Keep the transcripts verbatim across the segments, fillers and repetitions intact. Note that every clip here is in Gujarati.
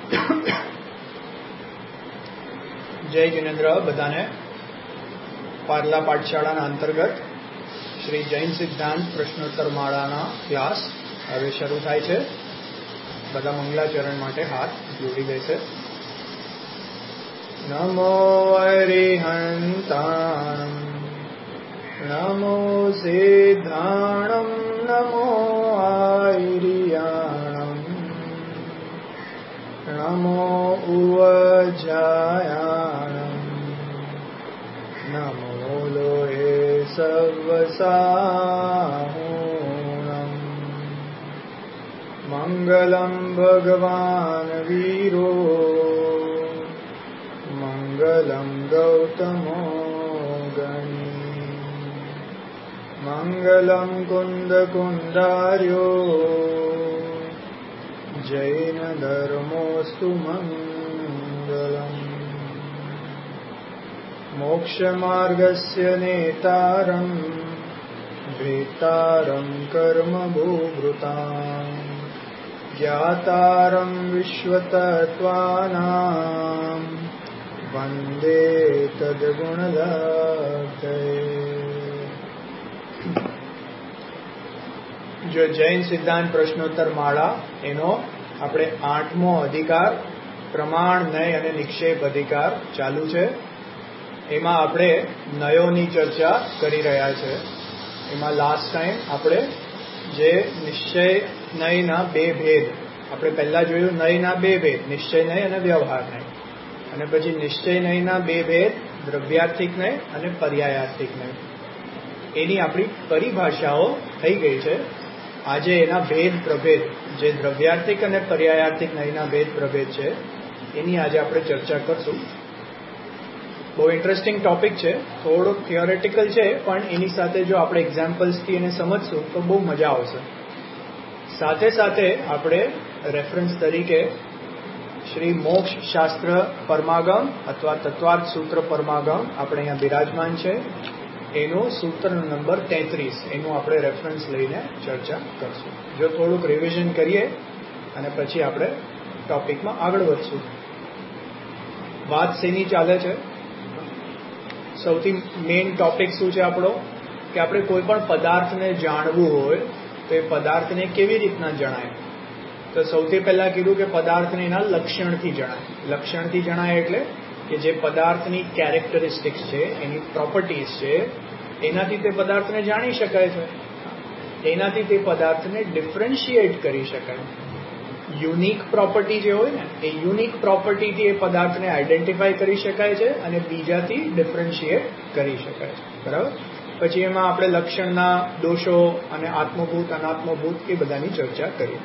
જય જિનેન્દ્ર બધાને. પાર્લા પાઠશાળાના અંતર્ગત શ્રી જૈન સિદ્ધાંત પ્રશ્નોત્તર માળાના ક્લાસ હવે શરૂ થાય છે. બધા મંગલાચરણ માટે હાથ જોડી દેશે. નમો અરિહંતાણમ નમો સિદ્ધાણમ નમો આયર્યાણમ નમો ઉવજાયાણમ નમો લોહે સર્વસાહૂણમ મંગલમ ભગવાન વીરો મંગલમ ગૌતમો ગણી મંગલમ કુંદ કુંદાર્યો જૈન ધર્મોસ્તુ મંગલમ મોક્ષ માર્ગસ્ય નેતારમ ભેતારમ કર્મ ભૂભૃતામ જ્ઞાતારમ વિશ્વતત્વાનામ વંદે તદ્ગુણલબ્ધયે. જો જૈન સિદ્ધાંત પ્રશ્નોત્તર માળા એનો આપણે આઠમો અધિકાર પ્રમાણ નય અને નિક્ષેપ અધિકાર ચાલુ છે. એમાં આપણે નયોની ચર્ચા કરી રહ્યા છે. એમાં લાસ્ટ ટાઈમ આપણે જે નિશ્ચય નયના બે ભેદ આપણે પહેલા જોયું. નયના બે ભેદ, નિશ્ચય નય અને વ્યવહાર નય, અને પછી નિશ્ચય નયના બે ભેદ દ્રવ્યાર્થિક નય અને પર્યાયાર્થિક નય. એની આપણી પરિભાષાઓ થઈ ગઈ છે. આજે એના ભેદ પ્રભેદ, જે દ્રવ્યાર્થિક અને પર્યાયાર્થિક નયના ભેદ પ્રભેદ છે, એની આજે આપણે ચર્ચા કરશું. બહુ ઇન્ટરેસ્ટિંગ ટોપિક છે. થોડોક થિયોરેટિકલ છે, પણ એની સાથે જો આપણે એક્ઝામ્પલ્સથી એને સમજશું તો બહુ મજા આવશે. સાથે સાથે આપણે રેફરન્સ તરીકે શ્રી મોક્ષ શાસ્ત્ર પરમાગમ અથવા તત્વાર્થ સૂત્ર પરમાગમ આપણે અહીંયા બિરાજમાન છે, એનું સૂત્ર નંબર તેત્રીસ, એનું આપણે રેફરન્સ લઈને ચર્ચા કરશું. જો થોડુંક રિવિઝન કરીએ અને પછી આપણે ટોપિકમાં આગળ વધશું. વાત શેની ચાલે છે? સૌથી મેઇન ટોપિક શું છે આપણો? કે આપણે કોઈ પણ પદાર્થને જાણવું હોય તો એ પદાર્થને કેવી રીતના જણાય? તો સૌથી પહેલા કીધું કે પદાર્થને એના લક્ષણથી જણાય. લક્ષણથી જણાય એટલે કે જે પદાર્થની કેરેક્ટરિસ્ટિક્સ છે, એની પ્રોપર્ટીઝ છે, એનાથી તે પદાર્થને જાણી શકાય છે. એનાથી તે પદાર્થને ડિફરન્શિએટ કરી શકાય. યુનિક પ્રોપર્ટી જે હોય ને, એ યુનિક પ્રોપર્ટીથી એ પદાર્થને આઈડેન્ટિફાય કરી શકાય છે અને બીજાથી ડિફરન્શિએટ કરી શકાય છે. બરાબર? પછી એમાં આપણે લક્ષણના દોષો અને આત્મભૂત અનાત્મભૂત એ બધાની ચર્ચા કરી.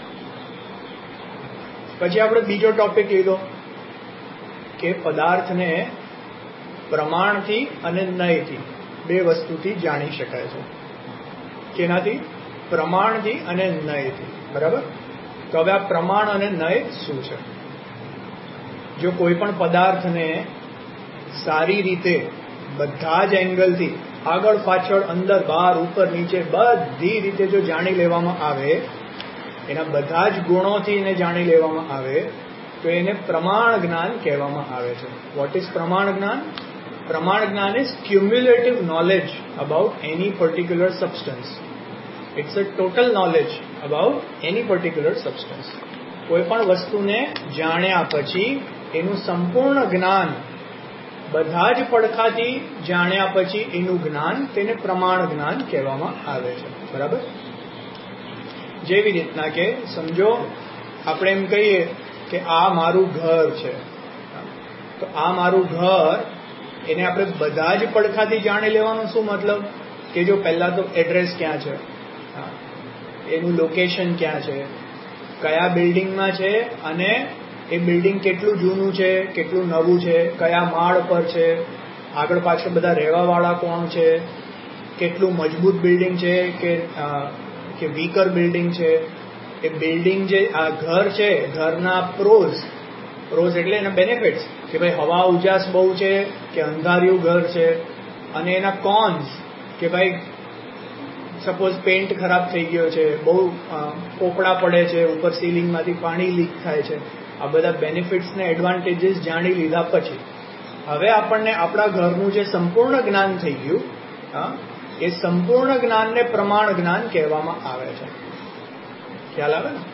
પછી આપણે બીજો ટોપિક લીધો કે પદાર્થને પ્રમાણથી અને નયથી બે વસ્તુથી જાણી શકાય છે. કેનાથી? પ્રમાણથી અને નયથી. બરાબર? તો હવે આ પ્રમાણ અને નય શું છે? જો કોઈ પણ પદાર્થને સારી રીતે બધા જ એંગલથી, આગળ પાછળ, અંદર બહાર, ઉપર નીચે, બધી રીતે જો જાણી લેવામાં આવે, એના બધા જ ગુણોથી એને જાણી લેવામાં આવે, તો એને પ્રમાણ જ્ઞાન કહેવામાં આવે છે. વોટ ઇઝ પ્રમાણ જ્ઞાન? પ્રમાણ જ્ઞાન is cumulative knowledge about any particular substance. It's a total knowledge about any particular substance. કોઈ પણ વસ્તુને જાણ્યા પછી એનું સંપૂર્ણ જ્ઞાન, બધા જ પડખાથી જાણ્યા પછી એનું જ્ઞાન, તેને પ્રમાણ જ્ઞાન કહેવામાં આવે છે. બરાબર? જેવી રીતના કે સમજો આપણે એમ કહીએ કે આ મારું ઘર છે, તો આ મારું ઘર, એને આપણે બધા જ પડખાથી જાણી લેવાનું શું મતલબ? કે જો પહેલા તો એડ્રેસ ક્યાં છે, એનું લોકેશન ક્યાં છે, કયા બિલ્ડિંગમાં છે, અને એ બિલ્ડિંગ કેટલું જૂનું છે, કેટલું નવું છે, કયા માળ પર છે, આગળ પાછળ બધા રહેવાવાળા કોણ છે, કેટલું મજબૂત બિલ્ડિંગ છે કે કે વીકર બિલ્ડિંગ છે, એ બિલ્ડિંગ જે આ ઘર છે, ઘરના પ્રોઝ, પ્રોઝ એટલે એના બેનિફિટ્સ, કે ભાઈ હવા ઉજાસ બહુ છે કે અંધાર્યું ઘર છે, અને એના કોન્સ, કે ભાઈ સપોઝ પેન્ટ ખરાબ થઈ ગયો છે, બહુ પોપડા પડે છે, ઉપર સીલિંગમાંથી પાણી લીક થાય છે, આ બધા બેનિફિટ્સ ને એડવાન્ટેજીસ જાણી લીધા પછી હવે આપણને આપણા ઘરનું જે સંપૂર્ણ જ્ઞાન થઈ ગયું, હા, એ સંપૂર્ણ જ્ઞાનને પ્રમાણ જ્ઞાન કહેવામાં આવે છે. ખ્યાલ આવે ને?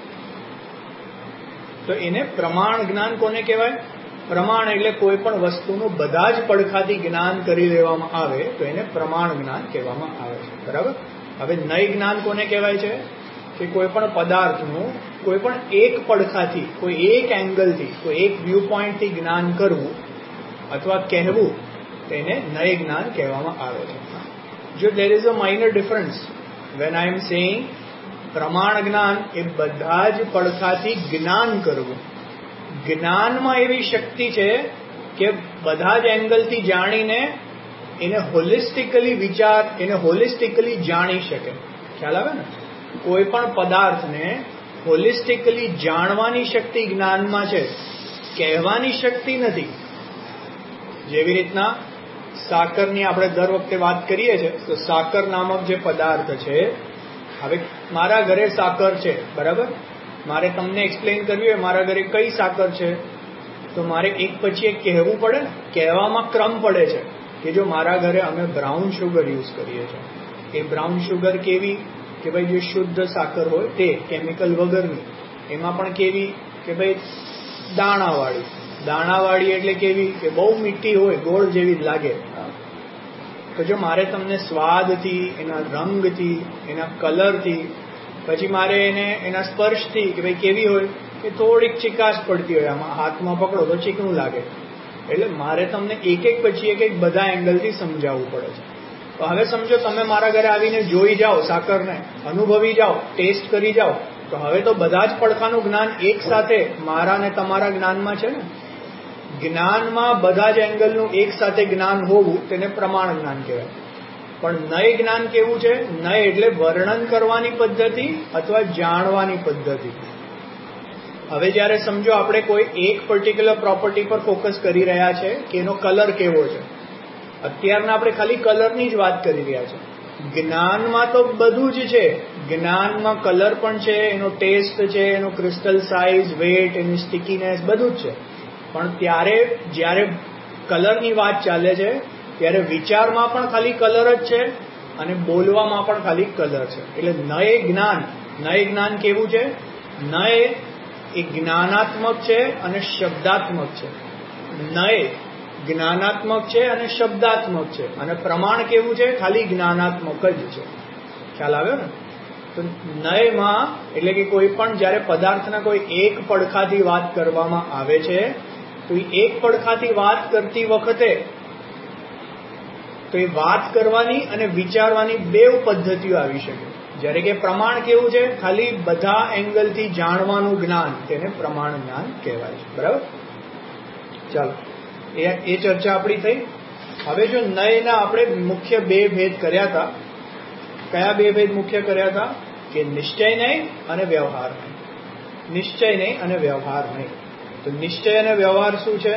તો એને પ્રમાણ જ્ઞાન કોને કહેવાય? પ્રમાણ એટલે કોઈ પણ વસ્તુનું બધા જ પડખાથી જ્ઞાન કરી લેવામાં આવે તો એને પ્રમાણ જ્ઞાન કહેવામાં આવે છે. બરાબર? હવે નય જ્ઞાન કોને કહેવાય છે? કે કોઈ પણ પદાર્થનું કોઈ પણ એક પડખાથી, કોઈ એક એંગલથી, કોઈ એક વ્યૂ પોઈન્ટથી જ્ઞાન કરવું અથવા કહેવું તેને નય જ્ઞાન કહેવામાં આવે છે. જો there is a minor difference when I am saying પ્રમાણ જ્ઞાન એ બધા જ પડખાથી જ્ઞાન કરવું. જ્ઞાનમાં એવી શક્તિ છે કે બધા જ એંગલથી જાણીને એને હોલિસ્ટિકલી વિચાર, એને હોલિસ્ટિકલી જાણી શકે. ખ્યાલ આવે ને? કોઈ પણ પદાર્થને હોલિસ્ટિકલી જાણવાની શક્તિ જ્ઞાનમાં છે, કહેવાની શક્તિ નથી. જેવી રીતના સાકરની આપણે દર વખતે વાત કરીએ છીએ તો સાકર નામક જે પદાર્થ છે, હવે મારા ઘરે સાકર છે, બરાબર? મારે તમને એક્સપ્લેન કરવી હોય મારા ઘરે કઈ સાકર છે તો મારે એક પછી એક કહેવું પડે ને. કહેવામાં ક્રમ પડે છે કે જો મારા ઘરે અમે બ્રાઉન શુગર યુઝ કરીએ છીએ, એ બ્રાઉન શુગર કેવી કે ભાઈ જે શુદ્ધ સાકર હોય તે કેમિકલ વગરની, એમાં પણ કેવી કે ભાઈ દાણાવાળી. દાણાવાળી એટલે કેવી કે બહુ મીઠી હોય, ગોળ જેવી જ લાગે. તો જો મારે તમને સ્વાદથી, એના રંગથી, એના કલરથી, પછી મારે એને એના સ્પર્શથી કે ભાઈ કેવી હોય કે થોડીક ચીકાશ પડતી હોય, આમાં હાથમાં પકડો તો ચીકણું લાગે. એટલે મારે તમને એક એક પછી એક એક બધા એંગલથી સમજાવવું પડે છે. તો હવે સમજો તમે મારા ઘરે આવીને જોઈ જાઓ, સાકરને અનુભવી જાઓ, ટેસ્ટ કરી જાઓ, તો હવે તો બધા જ પડખાનું જ્ઞાન એક સાથે મારા ને તમારા જ્ઞાનમાં છે ને. જ્ઞાનમાં બધા જ એંગલનું એક સાથે જ્ઞાન હોવું તેને પ્રમાણ જ્ઞાન કહેવાય. પણ નય જ્ઞાન કેવું છે? નય એટલે વર્ણન કરવાની પદ્ધતિ અથવા જાણવાની પદ્ધતિ. હવે જ્યારે સમજો આપણે કોઈ એક પર્ટિક્યુલર પ્રોપર્ટી પર ફોકસ કરી રહ્યા છે કે એનો કલર કેવો છે, અત્યારના આપણે ખાલી કલરની જ વાત કરી રહ્યા છે. જ્ઞાનમાં તો બધું જ છે. જ્ઞાનમાં કલર પણ છે, એનો ટેસ્ટ છે, એનો ક્રિસ્ટલ સાઇઝ, વેટ, એની સ્ટિકીનેસ બધું જ છે. પણ ત્યારે જ્યારે કલરની વાત ચાલે છે ત્યારે વિચારમાં પણ ખાલી કલર જ છે અને બોલવામાં પણ ખાલી કલર છે. એટલે નય જ્ઞાન, નય જ્ઞાન કેવું છે? નય એ જ્ઞાનાત્મક છે અને શબ્દાત્મક છે. નય જ્ઞાનાત્મક છે અને શબ્દાત્મક છે. અને પ્રમાણ કેવું છે? ખાલી જ્ઞાનાત્મક જ છે. ખ્યાલ આવ્યો ને? તો નયમાં એટલે કે કોઈ પણ જ્યારે પદાર્થના કોઈ એક પડખાથી વાત કરવામાં આવે છે તો એ એક પડખાથી વાત કરતી વખતે તો એ વાત કરવાની અને વિચારવાની બે પદ્ધતિઓ આવી શકે. જ્યારે કે પ્રમાણ કેવું છે? ખાલી બધા એંગલથી જાણવાનું જ્ઞાન, તેને પ્રમાણ જ્ઞાન કહેવાય છે. બરાબર? ચાલો, એ એ ચર્ચા આપણી થઈ. હવે જો નયના આપણે મુખ્ય બે ભેદ કર્યા હતા. કયા બે ભેદ મુખ્ય કર્યા હતા? કે નિશ્ચય નય અને વ્યવહાર નય. નિશ્ચય નય અને વ્યવહાર નય. તો નિશ્ચય અને વ્યવહાર શું છે?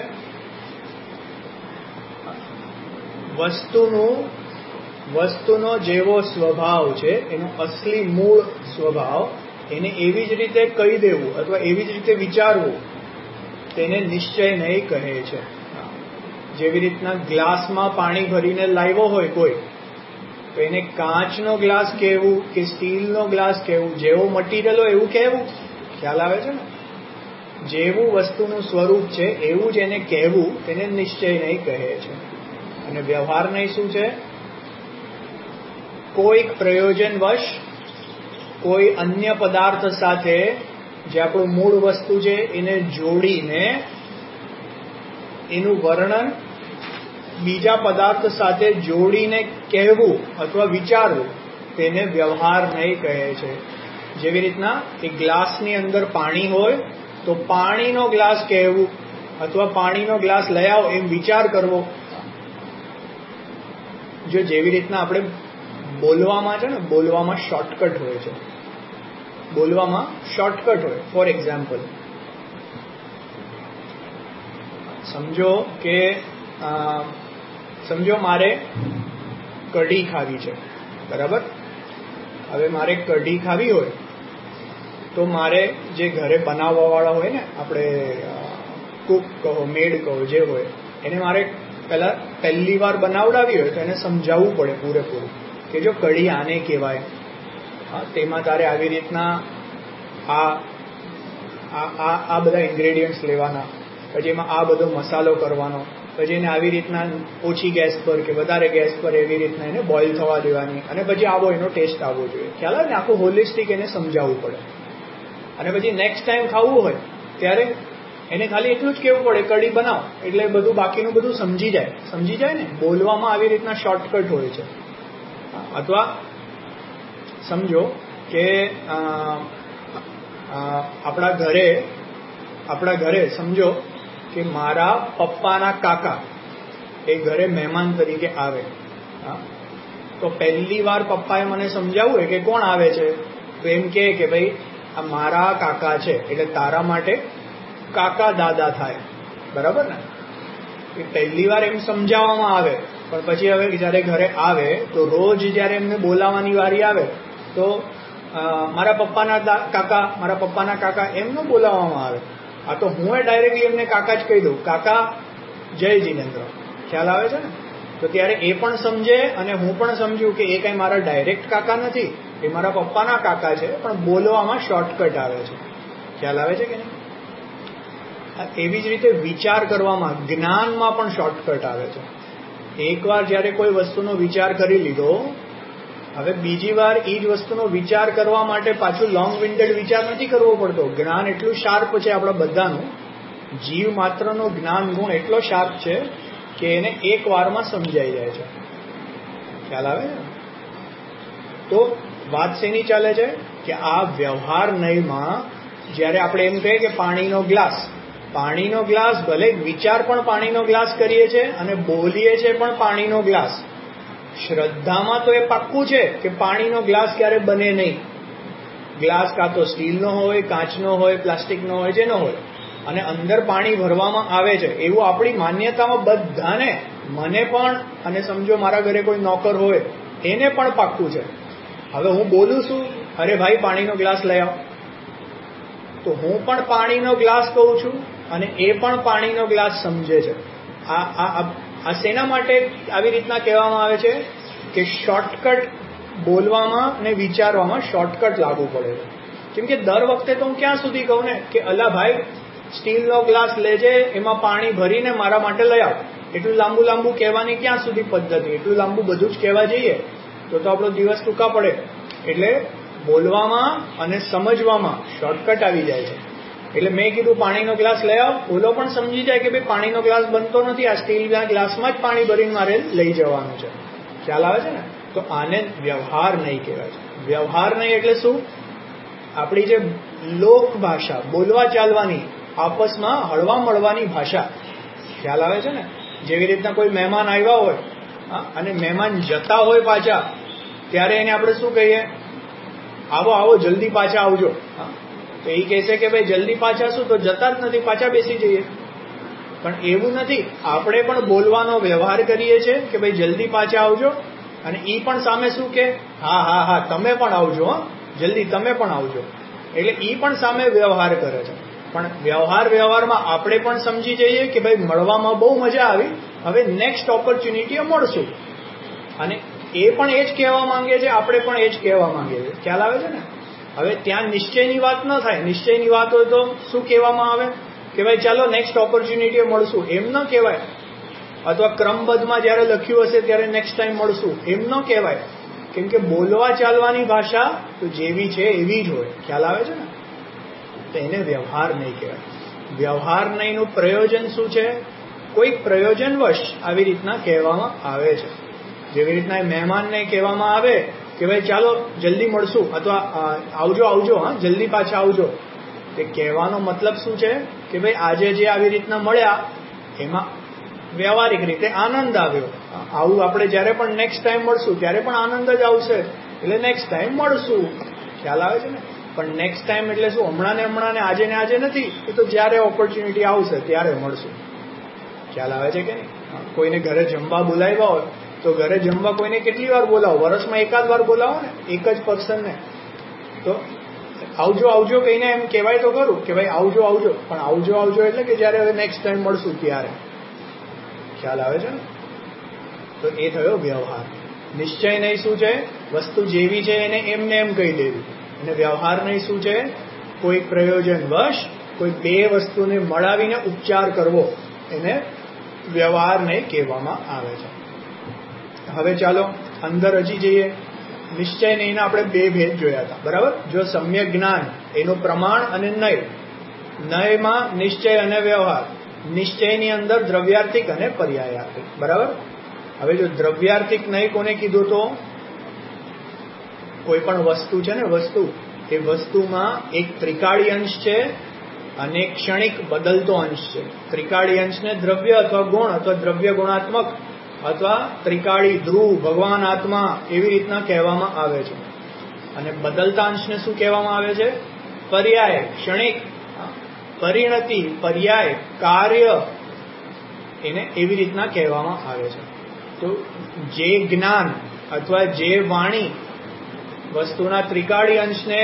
વસ્તુનું વસ્તુનો જેવો સ્વભાવ છે, એનો અસલી મૂળ સ્વભાવ, એને એવી જ રીતે કહી દેવું અથવા એવી જ રીતે વિચારવું તેને નિશ્ચય નય કહે છે. જેવી રીતના ગ્લાસમાં પાણી ભરીને લાવ્યો હોય કોઈ, તો એને કાચનો ગ્લાસ કહેવું કે સ્ટીલનો ગ્લાસ કહેવું, જેવો મટીરિયલ હોય એવું કહેવું. ખ્યાલ આવે છે ને? જેવું વસ્તુનું સ્વરૂપ છે એવું જ એને કહેવું તેને નિશ્ચય નય કહે છે. અને વ્યવહાર નય શું છે? કોઈક પ્રયોજનવશ કોઈ અન્ય પદાર્થ સાથે જે આપણું મૂળ વસ્તુ છે એને જોડીને એનું વર્ણન બીજા પદાર્થ સાથે જોડીને કહેવું અથવા વિચારવું તેને વ્યવહાર નય કહે છે. જેવી રીતના એક ગ્લાસની અંદર પાણી હોય તો પાણીનો ગ્લાસ કહેવું અથવા પાણીનો ગ્લાસ લઈ આવો એમ વિચાર કરવો. જો જેવી રીતના આપણે બોલવામાં છે ને, બોલવામાં શોર્ટકટ હોય છે. બોલવામાં શોર્ટકટ હોય. ફોર એક્ઝામ્પલ, સમજો કે સમજો મારે કઢી ખાવી છે, બરાબર? હવે મારે કઢી ખાવી હોય તો મારે જે ઘરે બનાવવાવાળા હોય ને, આપણે કુક કહો, મેડ કહો, જે હોય એને મારે પહેલાં પહેલી વાર બનાવડાવી હોય તો એને સમજાવવું પડે પૂરેપૂરું કે જો કઢી આને કહેવાય, તેમાં તારે આવી રીતના આ આ આ બધા ઇન્ગ્રેડિયન્ટ્સ લેવાના, પછી એમાં આ બધો મસાલો કરવાનો, પછી એને આવી રીતના ઓછી ગેસ પર કે વધારે ગેસ પર એવી રીતના એને બોઇલ થવા દેવાની, અને પછી આવો એનો ટેસ્ટ આવવો જોઈએ. ખ્યાલ આવે ને, આખું હોલિસ્ટિક એને સમજાવવું પડે. અને પછી નેક્સ્ટ ટાઈમ ખાવું હોય ત્યારે એને ખાલી એટલું જ કહેવું પડે કઢી બનાવો, એટલે બધું બાકીનું બધું સમજી જાય. સમજી જાય ને, બોલવામાં આવી રીતના શોર્ટકટ હોય છે. અથવા સમજો કે આપણા ઘરે આપણા ઘરે સમજો કે મારા પપ્પાના કાકા એ ઘરે મહેમાન તરીકે આવે, તો પહેલી વાર પપ્પાએ મને સમજાવવું હોય કે કોણ આવે છે, તો એમ કહે કે ભાઈ આ મારા કાકા છે, એટલે તારા માટે કાકા દાદા થાય. બરાબર ને? એ પહેલી વાર એમ સમજાવવામાં આવે, પણ પછી હવે જ્યારે ઘરે આવે તો રોજ જ્યારે એમને બોલાવવાની વારી આવે તો મારા પપ્પાના કાકા મારા પપ્પાના કાકા એમ ન બોલાવવામાં આવે. આ તો હું એ ડાયરેક્ટલી એમને કાકા જ કહી દઉં, કાકા જય જીનેન્દ્ર. ખ્યાલ આવે છે ને? તો ત્યારે એ પણ સમજે અને હું પણ સમજ્યું કે એ કંઈ મારા ડાયરેક્ટ કાકા નથી, એ મારા પપ્પાના કાકા છે, પણ બોલવામાં શોર્ટકટ આવે છે. ખ્યાલ આવે છે કે નહીં? એવી જ રીતે વિચાર કરવામાં, જ્ઞાનમાં પણ શોર્ટકટ આવે છે. એકવાર જ્યારે કોઈ વસ્તુનો વિચાર કરી લીધો, હવે બીજી વાર એ જ વસ્તુનો વિચાર કરવા માટે પાછું લોંગ વિન્ડેડ વિચાર નથી કરવો પડતો. જ્ઞાન એટલું શાર્પ છે આપણા બધાનું, જીવ માત્રનો જ્ઞાન ગુણ એટલો શાર્પ છે કે એને એક વારમાં સમજાઈ જાય છે. ખ્યાલ આવે ને? તો વાત શેની ચાલે છે કે આ વ્યવહાર નયમાં જ્યારે આપણે એમ કહીએ કે પાણીનો ગ્લાસ પાણીનો ગ્લાસ ભલે વિચાર પણ પાણીનો ગ્લાસ કરીએ છીએ અને બોલીએ છીએ પણ પાણીનો ગ્લાસ. શ્રદ્ધામાં તો એ પાક્કું છે કે પાણીનો ગ્લાસ ક્યારે બને નહીં. ગ્લાસ કાં તો સ્ટીલનો હોય, કાચનો હોય, પ્લાસ્ટિકનો હોય, જેનો હોય, અને અંદર પાણી ભરવામાં આવે છે એવું આપણી માન્યતામાં બધાને, મને પણ, અને સમજો મારા ઘરે કોઈ નોકર હોય એને પણ પાક્કું છે. હવે હું બોલું છું, અરે ભાઈ પાણીનો ગ્લાસ લઈ આવ, તો હું પણ પાણીનો ગ્લાસ કહું છું અને એ પણ પાણીનો ગ્લાસ સમજે છે. આ આ આ શેના માટે આવી રીતના કહેવામાં આવે છે કે શોર્ટકટ બોલવામાં અને વિચારવામાં શોર્ટકટ લાગુ પડે છે. કેમ કે દર વખતે તો હું ક્યાં સુધી કહું ને કે અલા ભાઈ સ્ટીલનો ગ્લાસ લેજે, એમાં પાણી ભરીને મારા માટે લઈ આવ. એટલું લાંબુ લાંબુ કહેવાની ક્યાં સુધી પદ્ધતિ? એટલું લાંબુ બધું જ કહેવા જઈએ તો તો આપણો દિવસ ટૂંકા પડે. એટલે બોલવામાં અને સમજવામાં શોર્ટકટ આવી જાય છે. એટલે મેં કીધું પાણીનો ગ્લાસ લઈ આવ, ઓલો પણ સમજી જાય કે ભાઈ પાણીનો ગ્લાસ બનતો નથી, આ સ્ટીલના ગ્લાસમાં જ પાણી ભરીને મારે લઈ જવાનું છે. ખ્યાલ આવે છે ને? તો આને વ્યવહાર નહીં કહેવાય છે. વ્યવહાર નહીં એટલે શું? આપણી જે લોક ભાષા, બોલવા ચાલવાની, આપસમાં હળવા મળવાની ભાષા. ખ્યાલ આવે છે ને? જેવી રીતના કોઈ મહેમાન આવ્યા હોય અને મહેમાન જતા હોય પાછા, ત્યારે એને આપણે શું કહીએ? આવો આવો જલ્દી પાછા આવજો. તો એ કહેશે કે ભાઈ જલ્દી પાછા શું, તો જતા જ નથી, પાછા બેસી જઈએ. પણ એવું નથી. આપણે પણ બોલવાનો વ્યવહાર કરીએ છીએ કે ભાઈ જલ્દી પાછા આવજો, અને એ પણ સામે શું કે હા હા હા તમે પણ આવજો, જલ્દી તમે પણ આવજો. એટલે એ પણ સામે વ્યવહાર કરે છે. પણ વ્યવહાર વ્યવહારમાં આપણે પણ સમજી જઈએ કે ભાઈ મળવામાં બહુ મજા આવી, હવે નેક્સ્ટ ઓપોર્ચ્યુનિટી મળશું. અને એ પણ એ જ કહેવા માંગે છે, આપણે પણ એ જ કહેવા માંગીએ છીએ. ખ્યાલ આવે છે ને? હવે ત્યાં નિશ્ચયની વાત ન થાય. નિશ્ચયની વાત હોય તો શું કહેવામાં આવે કે ભાઈ ચાલો નેક્સ્ટ ઓપોર્ચ્યુનિટી મળશું, એમ ન કહેવાય. અથવા ક્રમબદ્ધમાં જ્યારે લખ્યું હશે ત્યારે નેક્સ્ટ ટાઈમ મળશું, એમ ન કહેવાય. કેમ કે બોલવા ચાલવાની ભાષા તો જેવી છે એવી જ હોય. ખ્યાલ આવે છે ને? તો એને વ્યવહાર નહીં કહેવાય. વ્યવહાર નહીંનું પ્રયોજન શું છે? કોઈક પ્રયોજનવશ આવી રીતના કહેવામાં આવે છે. જેવી રીતના મહેમાનને કહેવામાં આવે કે ભાઈ ચાલો જલ્દી મળશું, અથવા આવજો આવજો, હા જલ્દી પાછા આવજો. તે કહેવાનો મતલબ શું છે કે ભાઈ આજે જે આવી રીતના મળ્યા એમાં વ્યવહારિક રીતે આનંદ આવ્યો. આવું આપણે જ્યારે પણ નેક્સ્ટ ટાઈમ મળશું ત્યારે પણ આનંદ જ આવશે, એટલે નેક્સ્ટ ટાઈમ મળશું. ખ્યાલ આવે છે ને? પણ નેક્સ્ટ ટાઈમ એટલે શું? હમણાં ને હમણાં ને આજે ને આજે નથી, એ તો જ્યારે ઓપોર્ચ્યુનિટી આવશે ત્યારે મળશું. ખ્યાલ આવે છે કે નહીં? કોઈને ઘરે જમવા બોલાવ્યા હોય તો ઘરે જમવા કોઈને કેટલી વાર બોલાવો? વર્ષમાં એકાદ વાર બોલાવો ને, એક જ પર્સનને. તો આવજો આવજો કહીને એમ કહેવાય તો ખરું કે ભાઈ આવજો આવજો, પણ આવજો આવજો એટલે કે જયારે હવે નેક્સ્ટ ટાઈમ મળશું ત્યારે. ખ્યાલ આવે છે ને? તો એ થયો વ્યવહાર. નિશ્ચય નહીં શું છે? વસ્તુ જેવી છે એને એમને એમ કહી દેવી. અને વ્યવહાર નહીં શું છે? કોઈ પ્રયોજન વશ કોઈ બે વસ્તુને મળાવીને ઉપચાર કરવો, એને વ્યવહાર નહીં કહેવામાં આવે છે. હવે ચાલો અંદર હજી જઈએ. નિશ્ચય નહીંના આપણે બે ભેદ જોયા હતા, બરાબર? જો સમ્યક જ્ઞાન એનું પ્રમાણ અને નય. નયમાં નિશ્ચય અને વ્યવહાર. નિશ્ચયની અંદર દ્રવ્યાર્થિક અને પર્યાયાર્થિક, બરાબર? હવે જો દ્રવ્યાર્થિક નય કોને કીધું? તો કોઈ પણ વસ્તુ છે ને, વસ્તુ, એ વસ્તુમાં એક ત્રિકાળી અંશ છે અને ક્ષણિક બદલતો અંશ છે. ત્રિકાળી અંશને દ્રવ્ય અથવા ગુણ અથવા દ્રવ્ય ગુણાત્મક અથવા ત્રિકાળી ધ્રુવ, ભગવાન, આત્મા એવી રીતના કહેવામાં આવે છે. અને બદલતા અંશને શું કહેવામાં આવે છે? પર્યાય, ક્ષણિક, પરિણતિ, પર્યાય, કાર્ય, એને એવી રીતના કહેવામાં આવે છે. તો જે જ્ઞાન અથવા જે વાણી વસ્તુના ત્રિકાળી અંશને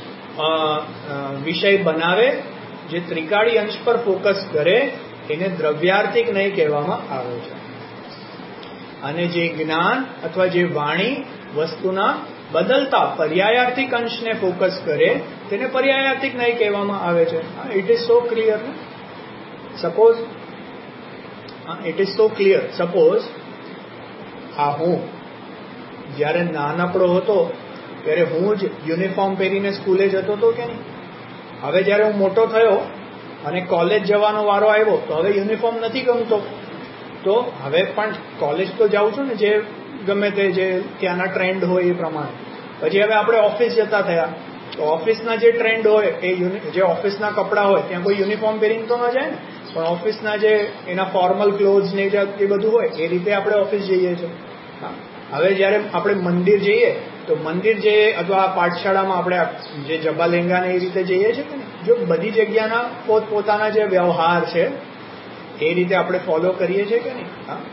વિષય બનાવે, જે ત્રિકાળી અંશ પર ફોકસ કરે, એને દ્રવ્યાર્થિક નહીં કહેવામાં આવે છે. અને જે જ્ઞાન અથવા જે વાણી વસ્તુના બદલતા પર્યાયાર્થિક અંશને ફોકસ કરે, તેને પર્યાયાર્થિક નહીં કહેવામાં આવે છે. It is so clear. Suppose it is so clear suppose આ હું જ્યારે નાનકડો હતો ત્યારે હું જ યુનિફોર્મ પહેરીને સ્કૂલે જતો હતો કે નહીં? હવે જ્યારે હું મોટો થયો અને કોલેજ જવાનો વારો આવ્યો તો હવે યુનિફોર્મ નથી ગમતો. તો હવે પણ કોલેજ તો જાઉં છું ને, જે ગમે તે જે ત્યાંના ટ્રેન્ડ હોય એ પ્રમાણે. પછી હવે આપણે ઓફિસ જતા થયા તો ઓફિસના જે ટ્રેન્ડ હોય એ જે ઓફિસના કપડાં હોય ત્યાં કોઈ યુનિફોર્મ પહેરીને તો ન જાય ને, પણ ઓફિસના જે એના ફોર્મલ ક્લોથ્સ ને એ બધું હોય એ રીતે આપણે ઓફિસ જઈએ છીએ. હવે જ્યારે આપણે મંદિર જઈએ તો મંદિર જઈએ અથવા પાઠશાળામાં આપણે જે જબા લેંગા ને એ રીતે જઈએ છીએ કે જો બધી જગ્યાના પોતપોતાના જે વ્યવહાર છે એ રીતે આપણે ફોલો કરીએ છીએ કે નહીં?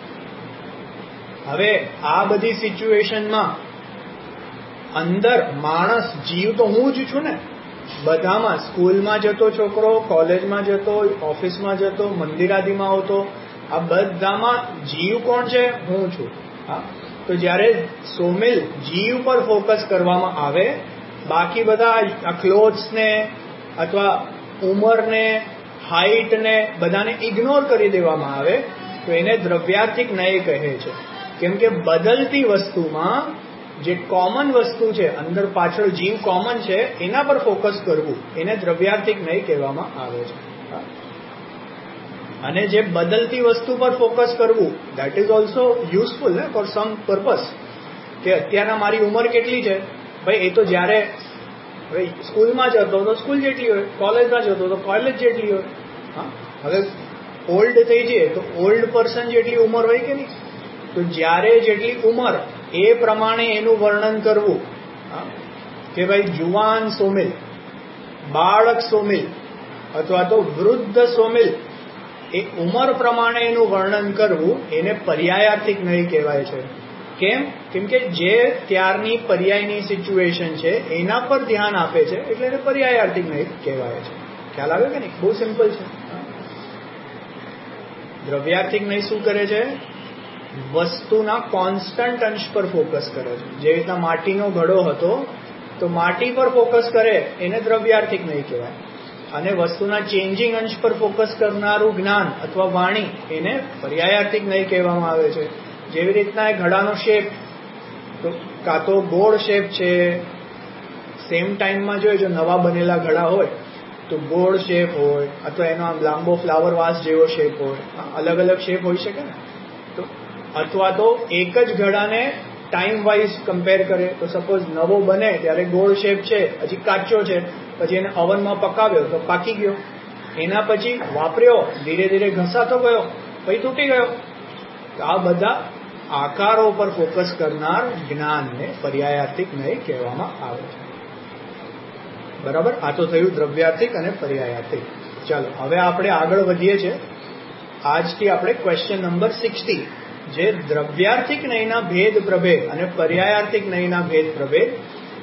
હવે આ બધી સિચ્યુએશનમાં અંદર માણસ, જીવ તો હું જ છું ને બધામાં. સ્કૂલમાં જતો છોકરો, કોલેજમાં જતો, ઓફિસમાં જતો, મંદિરાદિમાં આવતો, આ બધામાં જીવ કોણ છે? હું છું. હા, તો જ્યારે સોમિલ જીવ પર ફોકસ કરવામાં આવે, બાકી બધા આ ક્લોથ્સને અથવા ઉંમરને, હાઈટને બધાને ઇગ્નોર કરી દેવામાં આવે તો એને દ્રવ્યાર્થિક નય કહે છે. કેમ કે બદલતી વસ્તુમાં જે કોમન વસ્તુ છે, અંદર પાછળ જીવ કોમન છે, એના પર ફોકસ કરવું એને દ્રવ્યાર્થિક નય કહેવામાં આવે છે. અને જે બદલતી વસ્તુ પર ફોકસ કરવું, દેટ ઇઝ ઓલ્સો યુઝફુલ ને ફોર સમ પર્પસ. કે અત્યારના મારી ઉંમર કેટલી છે ભાઈ, એ તો જ્યારે સ્કૂલમાં જતો તો સ્કૂલ જેટલી હોય, કોલેજમાં જતો તો કોલેજ જેટલી હોય. હા, હવે ઓલ્ડ થઈ જઈએ તો ઓલ્ડ પર્સન જેટલી ઉંમર હોય કે નહીં? તો જ્યારે જેટલી ઉંમર એ પ્રમાણે એનું વર્ણન કરવું કે ભાઈ જુવાન સોમિલ, બાળક સોમિલ અથવા તો વૃદ્ધ સોમિલ, એ ઉંમર પ્રમાણે એનું વર્ણન કરવું એને પર્યાયાર્થિક નહીં કહેવાય છે. કેમ? કેમ કે જે ત્યારની પર્યાયની સિચ્યુએશન છે એના પર ધ્યાન આપે છે એટલે એને પર્યાયાર્થિક નહીં કહેવાય છે. ખ્યાલ આવે કે નહીં? બહુ સિમ્પલ છે. દ્રવ્યાર્થિક નહીં શું કરે છે? વસ્તુના કોન્સ્ટન્ટ અંશ પર ફોકસ કરે છે. જે રીતના માટીનો ઘડો હતો તો માટી પર ફોકસ કરે એને દ્રવ્યાર્થિક નહીં કહેવાય. અને વસ્તુના ચેન્જિંગ અંશ પર ફોકસ કરનારું જ્ઞાન અથવા વાણી એને પર્યાયાર્થિક નહીં કહેવામાં આવે છે. જેવી રીતના એ ઘડાનો શેપ તો કાં તો ગોળ શેપ છે, સેમ ટાઈમમાં જોઈએ જો નવા બનેલા ઘડા હોય તો ગોળ શેપ હોય અથવા એનો આમ લાંબો ફ્લાવર વાસ જેવો શેપ હોય, અલગ અલગ શેપ હોઈ શકે ને. તો અથવા તો એક જ ઘડાને ટાઈમ વાઇઝ કમ્પેર કરે તો સપોઝ નવો બને ત્યારે ગોળ શેપ છે, હજી કાચો છે, પછી એને અવનમાં પકાવ્યો તો પાકી ગયો, એના પછી વાપર્યો, ધીરે ધીરે ઘસાતો ગયો, પછી તૂટી ગયો. તો આ બધા આકારો પર ફોકસ કરનાર જ્ઞાનને પર્યાયાર્થિક નહીં કહેવામાં આવે છે. બરાબર? આ તો થયું દ્રવ્યાર્થિક અને પર્યાયાર્થિક. ચાલો હવે આપણે આગળ વધીએ છીએ. આજથી આપણે ક્વેશ્ચન નંબર સિક્સટી, જે દ્રવ્યાર્થિક નયના ભેદ પ્રભેદ અને પર્યાયાર્થિક નયના ભેદ પ્રભેદ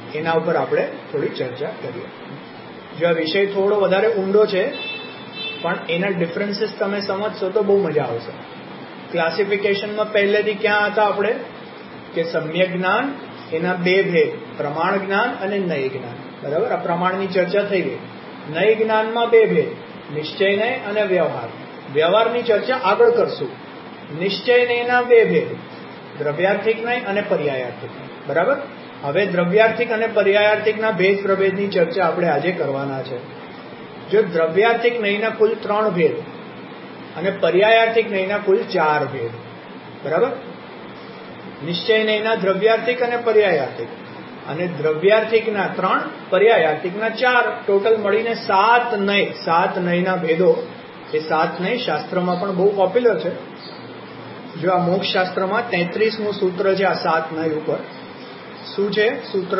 એના ઉપર આપણે થોડી ચર્ચા કરીએ. જો આ વિષય થોડો વધારે ઊંડો છે, પણ એના ડિફરન્સીસ તમે સમજશો તો બહુ મજા આવશે. ક્લાસિફિકેશનમાં પહેલેથી ક્યાં હતા આપણે કે સમ્યક જ્ઞાન એના બે ભેદ, પ્રમાણ જ્ઞાન અને નય જ્ઞાન. બરાબર, આ પ્રમાણની ચર્ચા થઈ ગઈ. નય જ્ઞાનમાં બે ભેદ, નિશ્ચય નય અને વ્યવહાર. વ્યવહારની ચર્ચા આગળ કરશું. નિશ્ચય નયના બે ભેદ, દ્રવ્યાર્થિક નય અને પર્યાયાર્થિક નય. બરાબર, હવે દ્રવ્યાર્થિક અને પર્યાયાર્થિકના ભેદ પ્રભેદની ચર્ચા આપણે આજે કરવાના છે. જો દ્રવ્યાર્થિક નયના કુલ ત્રણ ભેદ અને પર્યાયાર્થિક નયના કુલ ચાર ભેદ. બરાબર, નિશ્ચય નયના દ્રવ્યાર્થિક અને પર્યાયાર્થિક, અને દ્રવ્યાર્થિકના ત્રણ, પર્યાયાર્થિકના ચાર, ટોટલ મળીને સાત નય. સાત નયના ભેદો. એ સાત નય શાસ્ત્રમાં પણ બહુ પોપ્યુલર છે. જો આ મોક્ષ શાસ્ત્રમાં તેત્રીસમું સૂત્ર છે આ સાત નય ઉપર. શું છે સૂત્ર?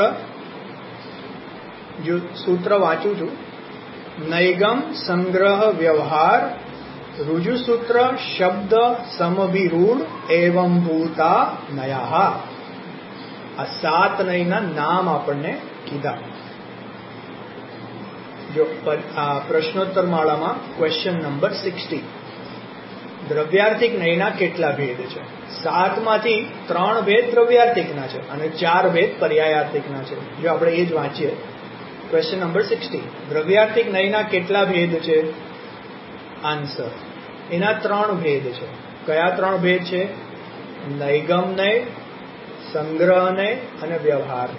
જો સૂત્ર વાંચું છું, નૈગમ સંગ્રહ વ્યવહાર રુજુસૂત્ર શબ્દ સમભિરૂઢ એવં ભૂતા નયા. આ સાત નયના નામ આપણને કીધા. જો આ પ્રશ્નોત્તર માળામાં ક્વેશ્ચન નંબર સિક્સટી, દ્રવ્યાર્થિક નયના કેટલા ભેદ છે? સાતમાંથી ત્રણ ભેદ દ્રવ્યાર્થિકના છે અને ચાર ભેદ પર્યાયાર્થિકના છે. જો આપણે એ જ વાંચીએ, ક્વેશ્ચન નંબર સિક્સટી, દ્રવ્યાર્થિક નયના કેટલા ભેદ છે? આન્સર, એના ત્રણ ભેદ છે. કયા ત્રણ ભેદ છે? નૈગમ નય, સંગ્રહ નય અને વ્યવહાર.